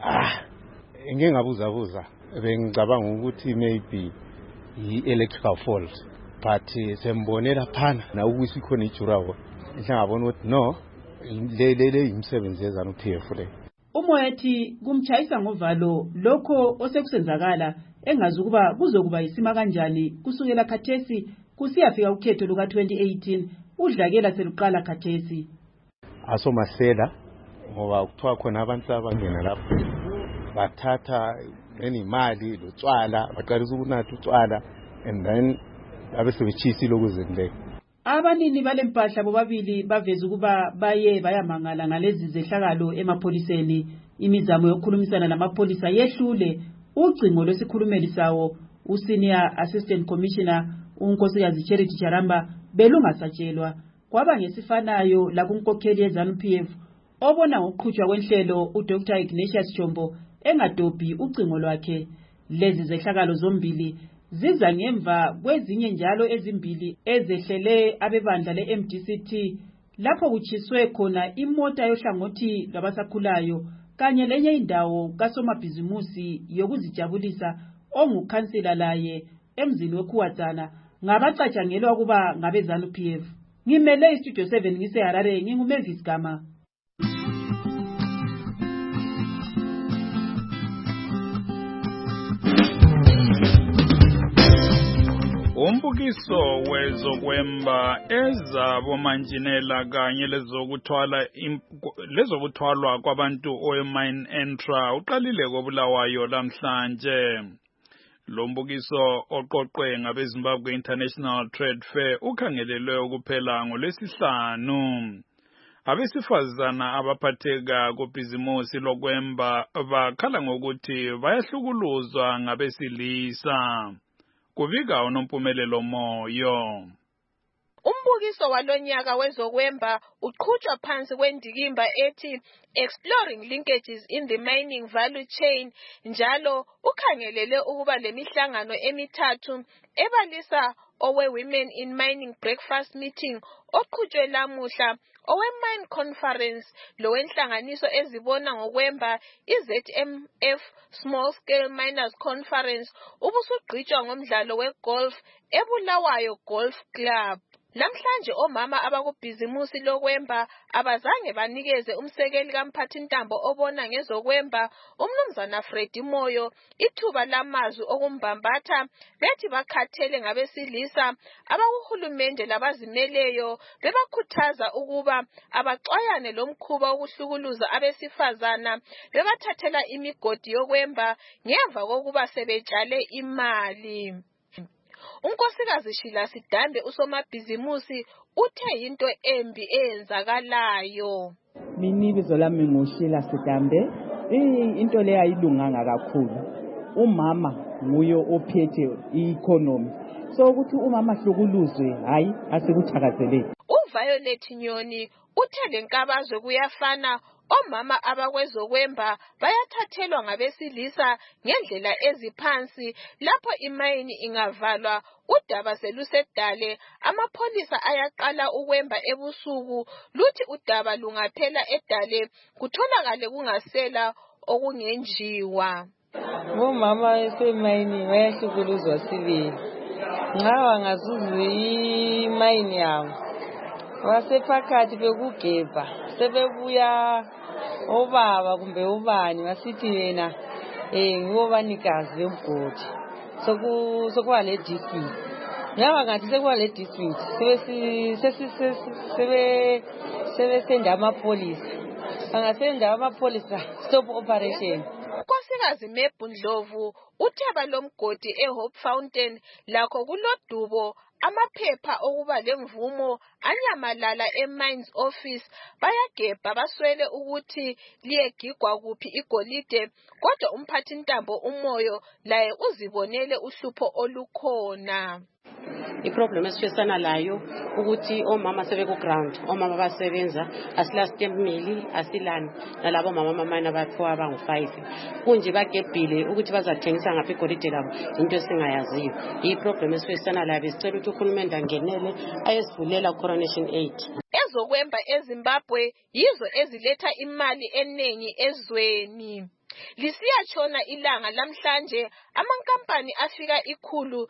Ngingabuza bengicabanga ukuthi maybe i-electrical fault but sembonela phana na ukuthi khona ijurawo. Ngiyabona ukuthi no lele imsebenzi yeZANU-PF le. Umoyathi kumtshayisa ngovalo lokho osekusenzakala engazi ukuba kuzokuba yisima kanjani kusukela khathesi kusiyafika ukhetho luka 2018 udlakela seluqala khathesi. Asomasela ngoba kuthiwa khona abantu abangena lapho bathatha nemali lotshwala baqalisa ukunatha utshwala and then abe sebechisile okuzendleke. Abanini balempahla bobabili baveza ukuba baye bayamangala ngalezi zehlakalo emapholiseni. Imizamo yokukhulumisana namapolisa yehlule. Ucingo lwesikhulumeli sawo uSenior Assistant Commissioner uNkosikazi Charity Charamba belungasatshelwa. Kwaba ngesifanayo la kunkokheli yeZANU-PF obona ngokuqhutshwa kwenhlelo uDr Ignatius Chombo engadobhi ucingo lwakhe. Lezi zehlakalo zombili ziza ngemva kwezinye njalo ezimbili ezehlele abebandla leMDCT lapho kuchiswe khona imota yohlangothi lwabasakhulayo kanye lenye indawo kasomabhizimusi yokuzijabulisa ongukhansila laye emzini weKhuwadzana ngabacatshangelwa kuba ngabeZANU-PF. Ngimele iStudio 7 ngiseHarare nginguMavis Gama. Umbukiso wezokwemba ezabomanjinela kanye lezokuthwalwa kwabantu oMine Entra uqalile koBulawayo namhlanje. Lo mbukiso oqoqwe ngabeZimbabwe International Trade Fair ukhangelelwe ukuphela ngoLwesihlanu. Abesifazana abaphatheka kubhizimusi lokwemba bakhala ngokuthi bayahlukuluzwa ngabesilisa. Kuvika uNompumelelo Moyo. Umbukiso walonyaka wezokwemba uqhutshwa phansi kwendikimba ethi Exploring Linkages in the Mining Value Chain njalo ukhangelele ukuba lemihlangano emithathu ebalisa owe-Women in Mining Breakfast Meeting oqhutshwe lamuhla, owe-Mine Conference lowenhlanganiso ezibona ngokwemba iZMF Small Scale Miners Conference ubusugqitshwa ngomdlalo wegolf eBulawayo Golf Club. Namhlanje omama abakubhizimusi lokwemba abazange banikeze umsekeli kamphathintambo obona ngezokwemba uMnumzana Freddy Moyo ithuba lamazwi okumbambatha bethi bakhathele ngabesilisa abakuhulumende labazimeleyo bebakhuthaza ukuba abaxwayane lomkhuba wokuhlukuluza abesifazana bebathathela imigodi yokwemba ngemva kokuba sebetshale imali. Unkosikazi Shila Sidambe usomabhizimusi uthe into embi eyenzakalayo. Mina ibizo lami nguShila Sidambe. Into le ayilunganga kakhulu. Umama nguye ophethe i-economy. So ukuthi umama hlukuluzwe hayi asikuthakazeleni. uViolet Nyoni uthe lenkabazwe kuyafana omama abakwezokwemba bayathathelwa ngabesilisa ngendlela eziphansi lapho imayini ingavalwa udaba selusedale amapholisa ayaqala ukwemba ebusuku luthi udaba lungaphela edale kutholakale kungasela okungenjiwa. Omama esemayini bayahlukuluzwa sibili nxa wangazuza imayini yabo wasephakathi bekugebha sebebuya obaba kumbe ubani basithi yena ngibo banikazi bemgodi sokuba le dispute ngaba ngathi sekuba le dispute sebesenda amapolisa bangasenda amapolisa stop operation. Unkosikazi Mebu Ndlovu utheba lomgodi eHope Fountain lakho kulodubo amaphepha okuba lemvumo anyamalala eMines Office bayagebha baswele ukuthi liyegigwa kuphi igolide kodwa umphathintambo uMoyo laye uzibonele uhlupho olukhona. Iproblem esifesana layo ukuthi omama sebeku ground omama basebenza asila stamp mill asilani nalabo mama amamine abathiwa abangu5 kunje bagebhile ukuthi bazathengisa ngaphi igolide labo into esingayaziyo. Iproblem esifesana layo besicela ukuthi uhulumende angenele ayesivulela Coronation 8. Ezokwemba eZimbabwe yizo eziletha imali enengi ezweni. Lisiyatshona ilanga lamhlanje amankampani afika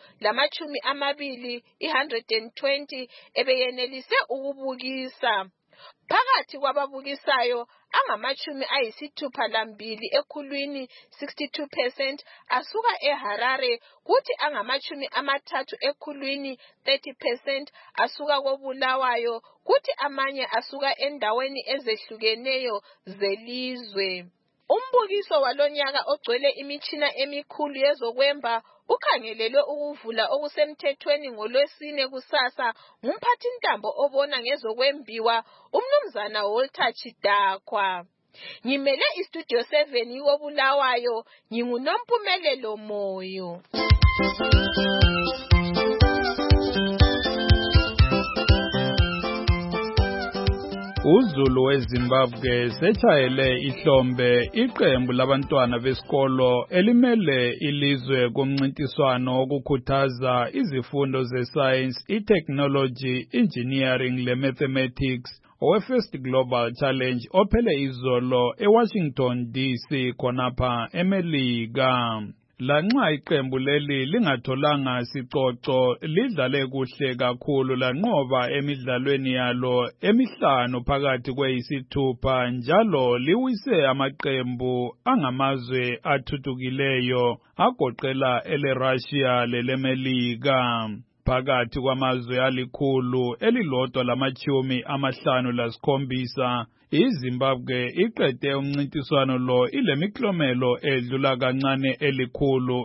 120 120 ebeyenelise ukubukisa. Phakathi kwababukisayo angamachumi ayisithupha lambili ekhulwini 62% asuka eHarare kuthi angamachumi amathathu ekhulwini 30% asuka koBulawayo kuthi amanye asuka endaweni ezehlukeneyo zelizwe. Umbukiso walonyaka ogcwele imitshina emikhulu yezokwemba ukhangelelwe ukuvula okusemthethweni ngoLwesine kusasa ngumphathintambo obona ngezokwembiwa umnumzana Walter Chidakwa. Ngimele iStudio 7 koBulawayo, nginguNompumelelo Moyo. uZulu weZimbabwe setshayele ihlombe iqembu labantwana besikolo elimele ilizwe kumncintiswano wokukhuthaza izifundo ze-science, i-technology, engineering le-mathematics owe-First Global Challenge ophele izolo eWashington DC khonapha eMelika. Lanxa iqembu leli lingatholanga sicoco lidlale kuhle kakhulu lanqoba emidlalweni yalo emihlanu phakathi kweyisithupha njalo liwise amaqembu angamazwe athuthukileyo agoqela eleRussia leleMelika. Phakathi kwamazwe alikhulu elilodwa lamachumi amahlanu lasikhombisa iZimbabwe iqede umncintiswano lo ilemiklomelo edlula kancane elikhulu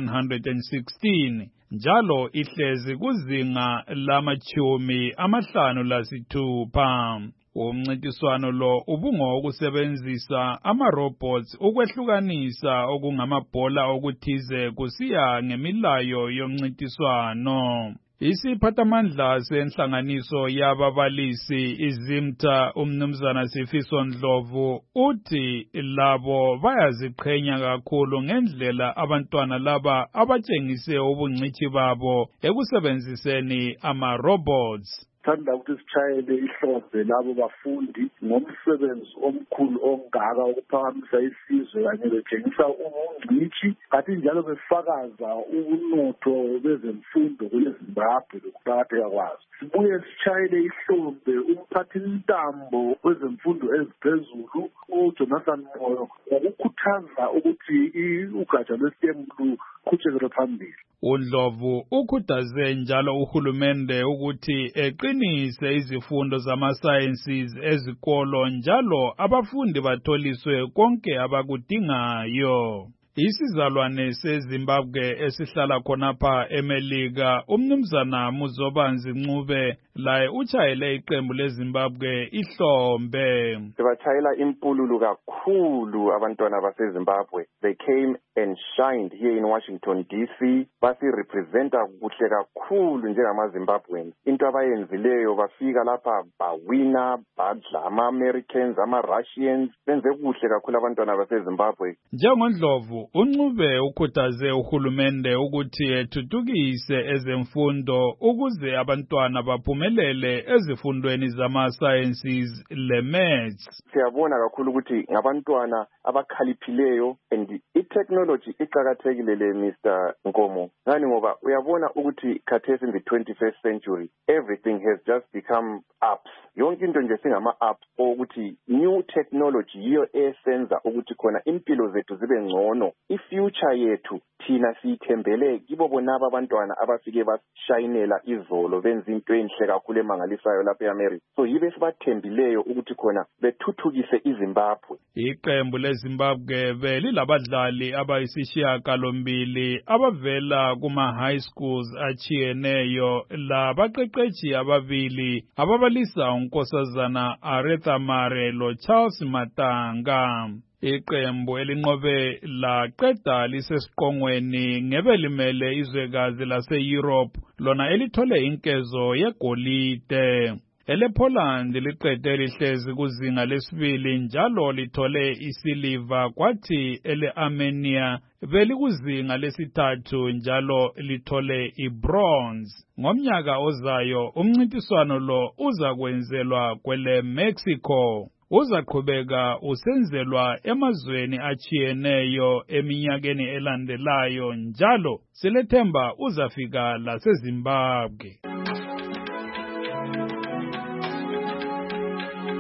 i-116 njalo ihlezi kuzinga lamachumi amahlanu lasithupha. Umncintiswano lo ubungowokusebenzisa ama-robots ukwehlukanisa okungamabhola okuthize kusiya ngemilayo yomncintiswano. Isiphathamandla senhlanganiso yababalisi iZimta umnumzana Sifiso Ndlovu uthi labo bayaziqhenya kakhulu ngendlela abantwana laba abatshengise ubungcithi babo ekusebenziseni ama-robots. Thanda ukuthi sitshayele ihlombe labo bafundi ngomsebenzi omkhulu ongaka ukuphakamisa isizwe kanye betshengisa ubungcitshi kanti njalo befakaza ubunotho bezemfundo kweZimbabwe lokuqakatheka kwazo. Sibuye sitshayele ihlombe umphathintambo wezemfundo eziphezulu uJonathan Moyo ngokukhuthaza ukuthi ugatsha lwe-STEM luqhubekele phambili. uNdlovu ukhuthaze njalo uhulumende ukuthi eqinise izifundo zama-sciences ezikolo njalo abafundi batholiswe konke abakudingayo. Isizalwane seZimbabwe esihlala khonapha eMelika umnumzana Muzobanzi Ncube laye utshayele iqembu leZimbabwe ihlombe. Batshayela impululu kakhulu abantwana baseZimbabwe. They came and shined here in Washington DC. Basirepresenta kuhle kakhulu njengamaZimbabweans. Into abayenzileyo bafika lapha bawina badla ama-Americans, ama-Russians. Benze kuhle kakhulu abantwana baseZimbabwe. NjengoNdlovu uNcube ukhuthaze uhulumende ukuthi ethuthukise ezemfundo ukuze abantwana baphumelele ezifundweni zama-sciences le-maths. Siyabona kakhulu ukuthi ngabantwana abakhaliphileyo and i-technology iqakathekile le Mr. Nkomo. Ngani ngoba uyabona ukuthi khathesi in the 21st century everything has just become apps. Yonke into nje singama-apps ukuthi new technology yiyo esenza ukuthi khona impilo zethu zibe ngcono. I-future yethu thina siyithembele kibo bonaba abantwana abafike bashayinela izolo benza into enhle kakhulu emangalisayo lapha eAmerica. So yibe sibathembileyo ukuthi khona bethuthukise iZimbabwe. Iqembu leZimbabwe belilabadlali abayisishiyagalombili abavela kuma-high schools achiyeneyo labaqeqeshi ababili ababalisa unkosazana Aretha Mare lo Charles Matanga. Iqembu elinqobe laqeda lisesiqongweni ngebelimele izwekazi lase-Europe lona elithole inkezo yegolide. ElePoland liqede lihlezi kuzinga lesibili njalo lithole isiliva kwathi ele-Armenia belikuzinga lesithathu njalo lithole ibronze. Ngomnyaka ozayo umncintiswano lo uzakwenzelwa kwele-Mexico. Uzaqhubeka usenzelwa emazweni achiyeneyo eminyakeni elandelayo njalo silethemba uzafika laseZimbabwe.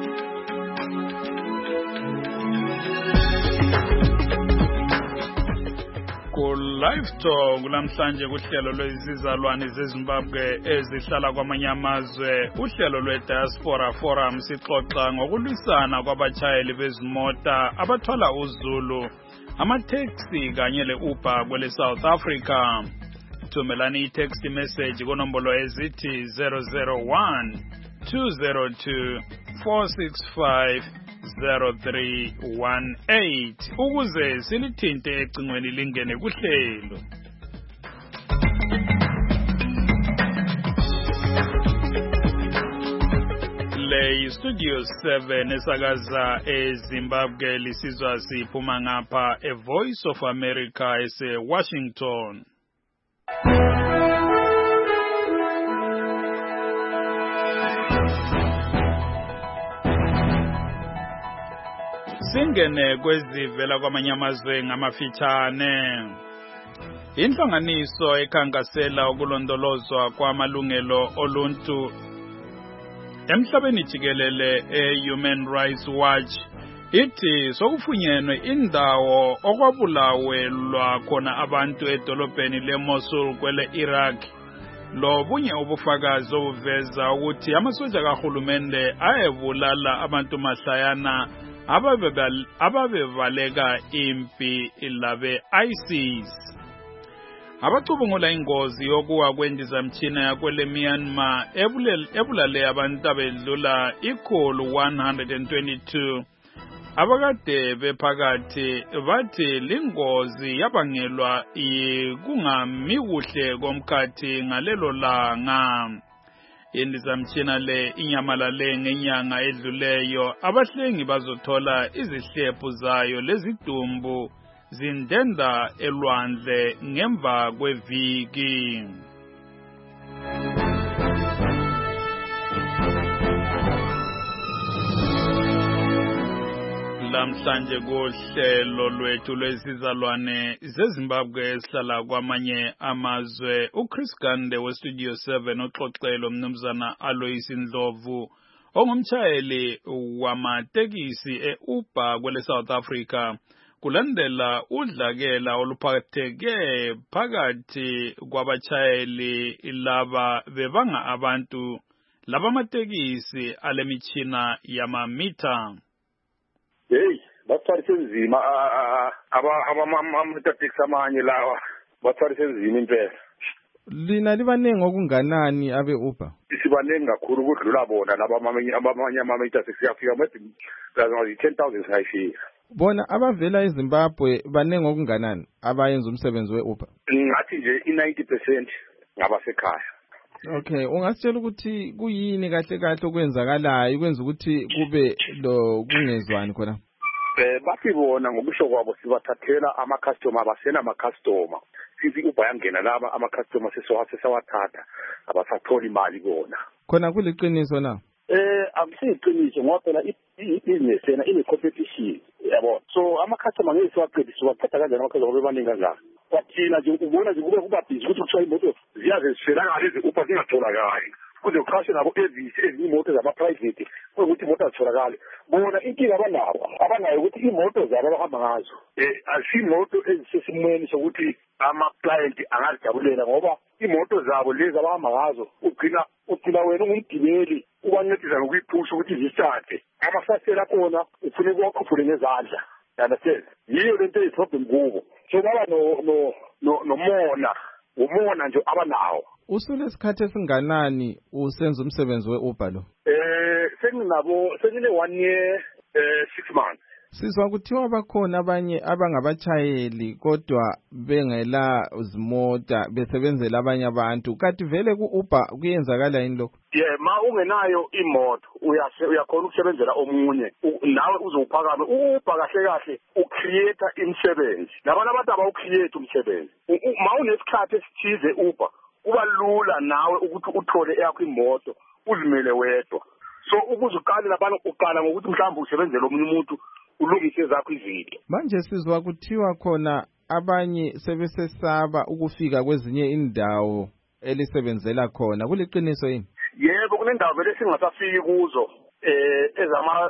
Live Talk kulamhlanje kuhlelo lwezizalwane zeZimbabwe ezihlala kwamanye amazwe. Uhlelo lwe-Diaspora Forum sixoxa ngokulwisana kwabatshayeli bezimota abathwala uZulu, amateksi kanye le-Uber kwele South Africa. Thumelani i-text message kunombolo ezithi 001 202 465 0318 ukuze silithinte ecingweni lingene kuhlelo. Le Studio 7 esakaza eZimbabwe lisizwa siphuma ngapha eVoice of America eseWashington. Singene kwezivela kwamanye amazwe ngamafitshane. Inhlanganiso ekhankasela ukulondolozwa kwamalungelo oluntu emhlabeni jikelele e-Human Rights Watch ithi sokufunyenwe indawo okwabulawelwa khona abantu edolobheni leMosul kwele Iraq. Lobunye ubufakazi obuveza ukuthi amasoja kahulumende ayebulala abantu mahlayana ababevaleka impi labe ISIS. Abacubungula ingozi yokuwa kwendizamtshina yakwele Myanmar ebulale abantu abedlula 122. Abakade bephakathi bathi lingozi yabangelwa kungami kuhle komkhathi ngalelo langa. Indizamtshina le inyamalale ngenyanga edluleyo. Abahlengi bazothola izihlephu zayo lezidumbu zindenda elwandle ngemva kweviki. Lamhlanje kuhlelo lwethu lwezizalwane zeZimbabwe esihlala kwamanye amazwe, uChris Gande weStudio 7 uxoxelo mnumzana Alois Ndlovu ongumtshayeli wamatekisi e-Uber kwele South Africa kulandela udlakela oluphatheke phakathi kwabatshayeli laba bebanga abantu laba amatekisi alemitshina yamamitha. Hey, batharise nzima abamataxi amanye lawa batharise nzima impela. Lina libanengi okunganani abe Uber? Sibanengi kakhulu ukudlula bona laba amanye amataxi afika maybe 10,000 sayifika. Bona abavela eZimbabwe banengi okunganani abayenza umsebenzi we-Uber? Ngathi nje i-90% ngabasekhaya. Okay, ungasitshela ukuthi kuyini kahle kahle okwenzakalayo ukwenza ukuthi kube lo kungezwani khona? Bathi bona ngokusho kwabo sibathathela ama-customer abasena ama-customer. Sithi Uber yangena laba ama-customer sesawathatha abasatholi imali bona. Khona kuliqiniso na? Akusiyiqiniso ngoba phela i-business yena ine-competition yabo. So ama-customer ngeke siwaqedise siwathatha kanjani ama-customer bebaningi kanjani. Kwathina nje ubona nje kuba busy ukuthi kuthiwa imoto ziyaze ziswelakala ezi-Uber zingatholakali. Kuze kuqashwe nabo ezinye imoto zama-private ukuthi imoto azitholakali. Bona inkinga abanayo ukuthi imoto zabo abahamba ngazo aziyimoto ezisesimweni sokuthi ama-client angazijabulela ngoba imoto zabo lezi abahamba ngazo ugcina wena ungumgibeli ubancedisa ngokuyiphusha ukuthi zishathe. Amasasela akhona ufune kuwakhuphule ngezandla. Understand? Yiyo lento eyiproblem kubo. So baba umona nje abanawo. Usulesikhathi esinganani usenza umsebenzi we-Uber lo? Sengine 1 year 6 months. Sizwa kuthiwa bakhona abanye abangabatshayeli kodwa bengela izimota besebenzela abanye abantu. Kanti vele ku-Uber kuyenzakala yini lokho? Ma ungenayo imoto uyakhona ukusebenzela omunye nawe uzowuphakama. U-Uber kahle ucreate imisebenzi. Labantu abantu abawucreate umsebenzi. Ma unesikhathi esithize Uber kuba lula nawe ukuthi uthole eyakho imoto uzimele wedwa. So ukuzuqala labantu uqala ngokuthi mhlawumbe usebenzele omunye umuntu ulungise zakho izinto. Manje sizwa kuthiwa khona abanye sebesesaba ukufika kwezinye indawo elisebenzela khona. Kuliqiniso yini? Yebo, kunendawo vele singasafiki kuzo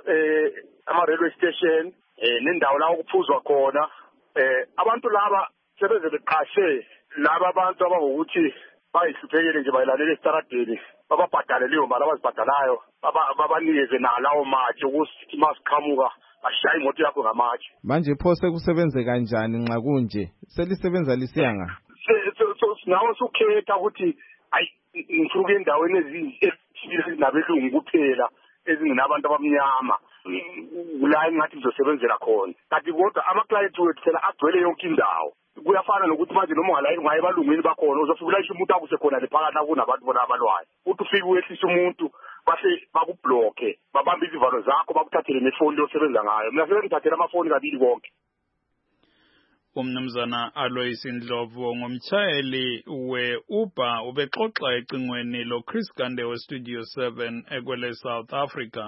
ama railway station nendawo la okuphuzwa khona. Abantu laba sebeze beqashe laba abantu abangokuthi bayihluphekile nje bayilalela esitaradeni bababhadale leyo mali abazibhadalayo babanikeze nalawo matshe ukuthi masiqhamuka ashaye imoto yakho ngamatshe. Manje pho sekusebenze kanjani nxa kunje selisebenza lisiyanga? Nawe sukhetha ukuthi ayi ngisuke endaweni ezinabelungu kuphela ezinginabantu abamnyama la engathi ngizosebenzela khona. Kanti kodwa ama-client wethu phela agcwele yonke indawo. Kuyafana nokuthi manje noma ungalaye ebalungwini bakhona uzofika ulayishe umuntu akusekhona lephakathi kunabantu bona abalwayo. Uthi ufike uyehlisa umuntu base bakubhlokhe babambe izivalo zakho bakuthathele nefoni osebenza ngayo. Mina sebengithathela amafoni kabili konke. Umnumzana Alois Ndlovu ngumtshayeli we-Uber ubexoxa ecingweni lo Chris Gande we Studio 7 ekwele South Africa.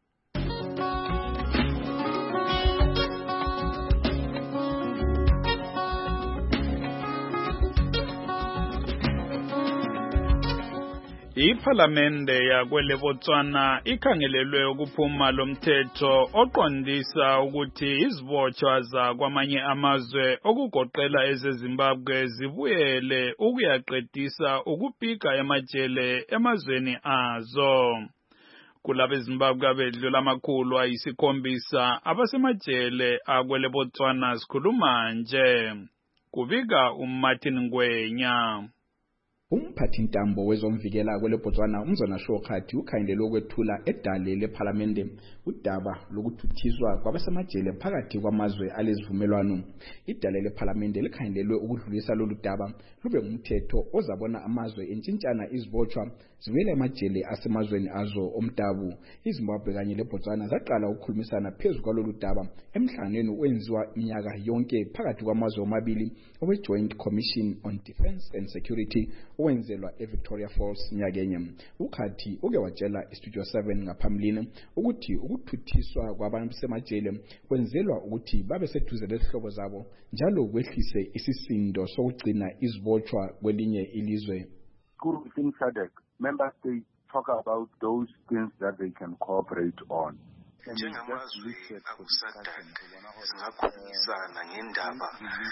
Iphalamende yakwele Botswana ikhangelelwe ukuphuma lomthetho oqondisa ukuthi izibotshwa zakwamanye amazwe okugoqela ezeZimbabwe zibuyele ukuyaqedisa ukupika emajele emazweni azo. Kulabo eZimbabwe abedlula amakhulu ayisikhombisa abasemajele akwele Botswana sikhuluma nje. Kubika uMartin Ngwenya. Umphathintambo wezomvikela kwele Botswana uMzona Shokhathi ukhangelelwe ukwethula edale lephalamende udaba lokuthuthiswa kwabasemajele phakathi kwamazwe alezivumelwano. Idale lephalamende likhangelelwe ukudlulisa lolu daba lube ngumthetho ozabona amazwe entshintshana izibotshwa zivela emajele asemazweni azo omdabu. iZimbabwe kanye leBotswana zaqala ukukhulumisana phezu kwalolu daba emhlanganweni owenziwa iminyaka yonke phakathi kwamazwe omabili owe-Joint Commission on Defence and Security owenzelwa eVictoria Falls nyakenye. Ukhathi uke watshela iStudio 7 ngaphambilini ukuthi ukuthuthiswa kwabantu semajele kwenzelwa ukuthi babe seduze lezihlobo zabo njalo kwehlise isisindo sokugcina izibotshwa kwelinye ilizwe. Within SADC, member states talk about those things that they can cooperate on. Njengamazwe akuSADC singakhulumisana ngendaba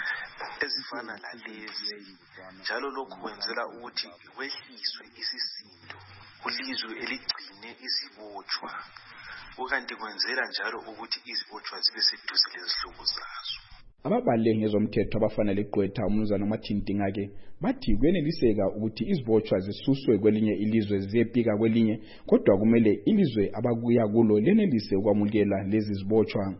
ezifana nalezi njalo lokhu kwenzela ukuthi kwehliswe isisindo kulizwe eligcine izibotshwa ukanti kwenzela njalo ukuthi izibotshwa zibe seduze lezihlobo zazo. Ababale ngezomthetho abafana leGqwetha uMnumzana uMartin Dingake bathi kuyeneliseka ukuthi izibotshwa zisuswe kwelinye ilizwe ziyepika kwelinye kodwa kumele ilizwe abakuya kulo lenelise ukwamukela lezi zibotshwa.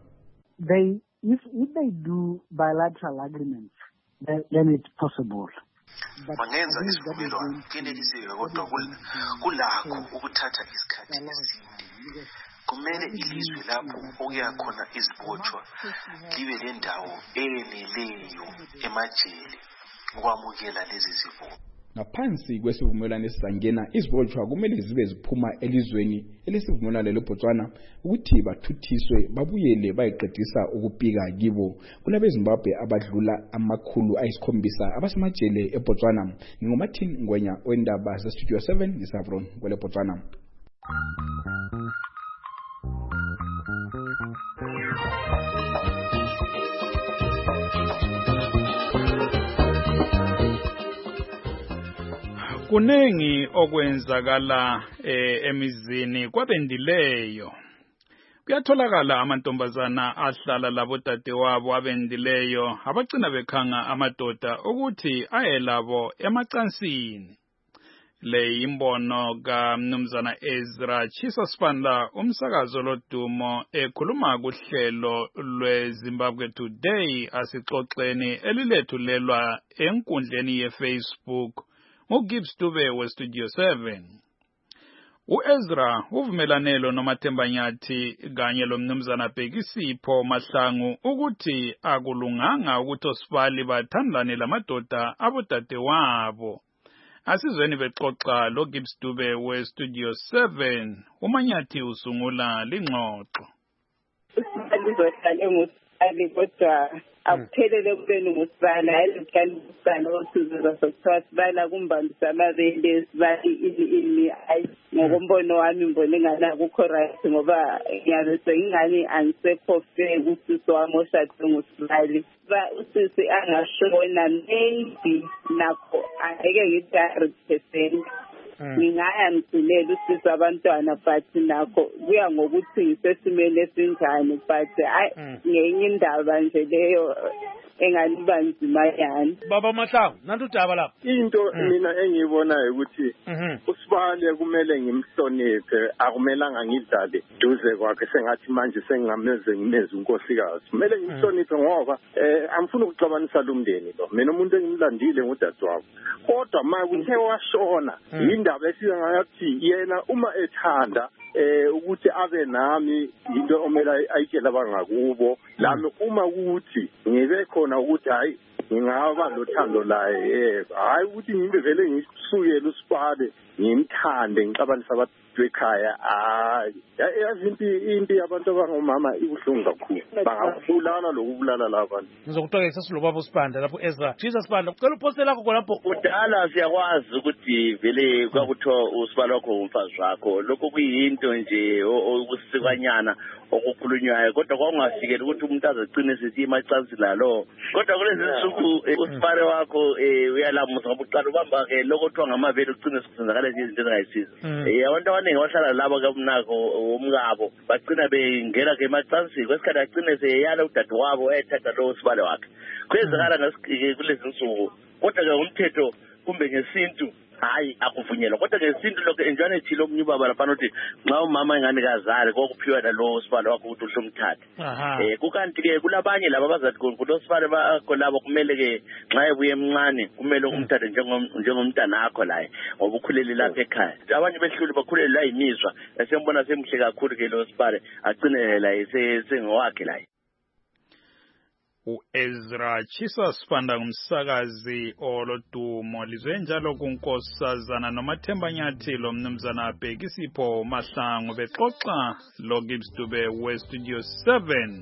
If they do bilateral agreements, then it's possible. Bangenza isivumelwano kuyeneliseka kodwa kulakho ukuthatha isikhathi eside. Kumele ilizwe lapho okuya khona izibotshwa libe lendawo eneleyo emajele ukwamukela lezi zibotshwa. Ngaphansi kwesivumelwano esizangena izibotshwa kumele zibe ziphuma elizweni elesivumelwano leBotswana ukuthi bathuthiswe babuyele bayiqedisa ukupika kibo. KulabeZimbabwe abadlula amakhulu ayisikhombisa abasemajele eBotswana. NginguMartin Ngwenya wendaba zeStudio 7 ngisavron kwele Botswana. Kunengi okwenzakala emizini kwabendileyo. Kuyatholakala amantombazana ahlala labodadewabo abendileyo abagcina bekhanga amadoda ukuthi ayelabo emacansini. Le imbono kaMnumzana Ezra Chisaspanla umsakazo lodumo ekhuluma kuhlelo lweZimbabwe Today asixoxeni elilethulelwa enkundleni yeFacebook nguGibbs Dube weStudio 7. uEzra uvumelanelo noMathemba Nyathi kanye loMnumzana Bhekisipho Mahlangu ukuthi akulunganga ukuthi osifali bathandane lamadoda abodadewabo. Asizweni bexoxa loGibbs Dube weStudio 7 uManyathi usungula lingxoxo. ali kodwa akuphelele kubeni ngusibala ayilokani usibala othuzela sokuthiwa sibala kumbambisa amabele sibala ini ngokombono wami ngibona ingane akukho right ngoba ngiyabe sengingani angisekho fair usisi wami oshade ngusibali usisi angashona maybe nakho angeke ngithi 100%. Ngingaya ngigcinele usisi abantwana but nakho kuya ngokuthi ngisesimeni esinjani but ngenye indaba nje leyo enganiba nzima yani. Baba Mahlangu nantu udaba lapha. Into mina engiyibonayo ukuthi uSibale kumele ngimhloniphe akumelanga ngidlale duze kwakhe sengathi manje sengingameze ngimeze unkosikazi. Kumele ngimhloniphe ngoba angifuni ukuxabanisa lo mndeni lo. Mina umuntu engimlandile ngudadewabo. Kodwa manje uthe washona indaba esiyangathi yena uma ethanda ukuthi abe nami into omela ayitshela abangakubo lami uma ukuthi ngibe khona ukuthi hayi ngingaba lothando laye hayi ukuthi ngibe vele ngisukele uSibale ngimthande ngixabanisa abantu ekhaya yazi impi abantu abangomama ibuhlungu kakhulu bangabulala lokubulala labantu. Ngizokuxolisa silobaba uSibanda lapho Ezra Jesus Sibanda ucela uposte lakho khonapho. Kudala siyakwazi ukuthi vele kwakuthiwa uSibale wakho umfazi wakho lokho kuyinto nje okusikanyana okukhulunywayo kodwa kwakungafikeli ukuthi umuntu azagcine sithi imacansi lalo kodwa kulezi nsuku uSibale wakho uyalamusa ngoba uqala ubamba ke lokho kuthiwa ngamavele ugcine sikusenzakala izinto ezingayisiza abantu abaningi bahlala labo kamnako umngabo bagcina bengena ke emacansini kwesikhathi agcine seyala udadewabo ethatha lo uSibale wakhe kwenzakala kulezi nsuku kodwa ke umthetho kumbe ngesintu hayi akuvunyelwa kodwa ngesintu lokho enjani ethile omunye ubaba lapha nothi nxa umama engane kazali kokuphiwa nalo uSibale wakho ukuthi uhlomthathe kukanti ke kulabanye laba abazathi kulo Sibale bakho labo kumele ke nxa ebuye emncane kumele umthathe njengomntana akho laye ngoba ukhulele lapha ekhaya abanye behluli bakhulele la imizwa esembona semhle kakhulu ke lo Sibale agcine la sengowakhe la. Ezra Chisa Sibanda ngumsakazi olodumo lizwe njalo kunkosazana noMathemba Nyathilo mnumzana Bhekisipho Mahlangu bexoxa lo Gibbs Dube we Studio 7.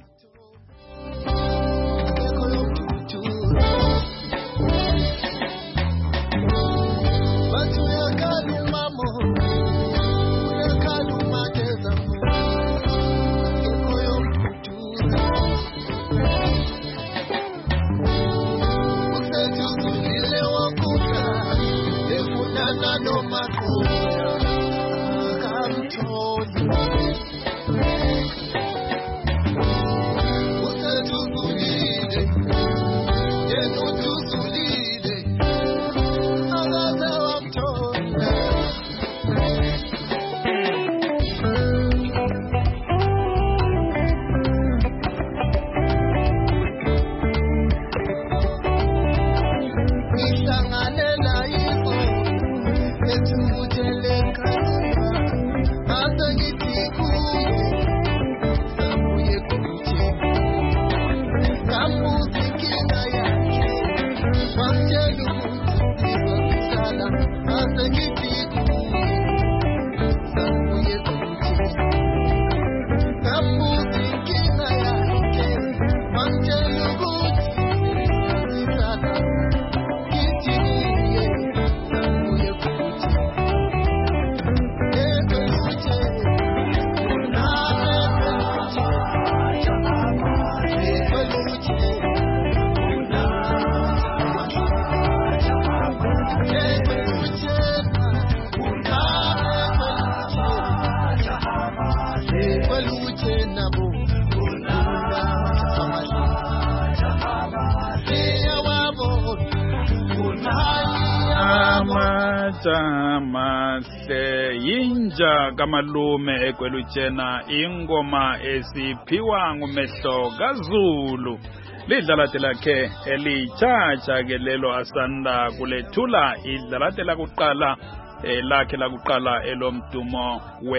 Mahle yinja kamalume ekwelutshena ingoma esiphiwa ngumehlo kaZulu lidlalate lakhe elichacha ke lelo asanda kulethula idlalate lakuqala lakhe lakuqala elomdumo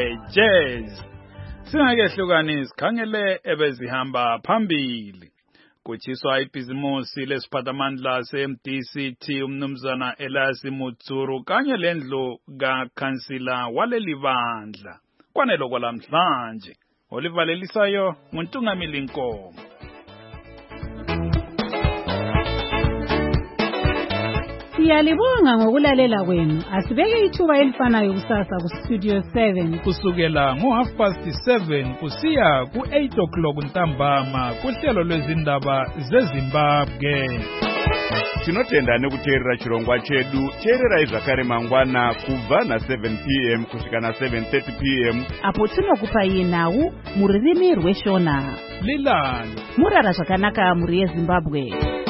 wejazz singakehlukani sikhangele ebezihamba phambili kuchiswa ibhizimusi lesiphathamandla se-MDCT umnumzana Elasi Mutsuru kanye lendlu kakhansila waleli bandla kwanelo kwalamhlanje olivalelisayo nguNtungamili Nkomo. Siyalibonga ngokulalela kwenu. Asibeke ithuba elifanayo kusasa ku-Studio 7 kusukela ngo7:30 kusiya ku8 ntambama kuhlelo lwezindaba zeZimbabwe. Tinotenda nekuteerera chirongwa chedu. Teererai zvakare mangwana kubva na7 p.m. kusvika na7:30 p.m. apo tinokupai nhau mururimi rweshona. Lilani murara zvakanaka muri yeZimbabwe.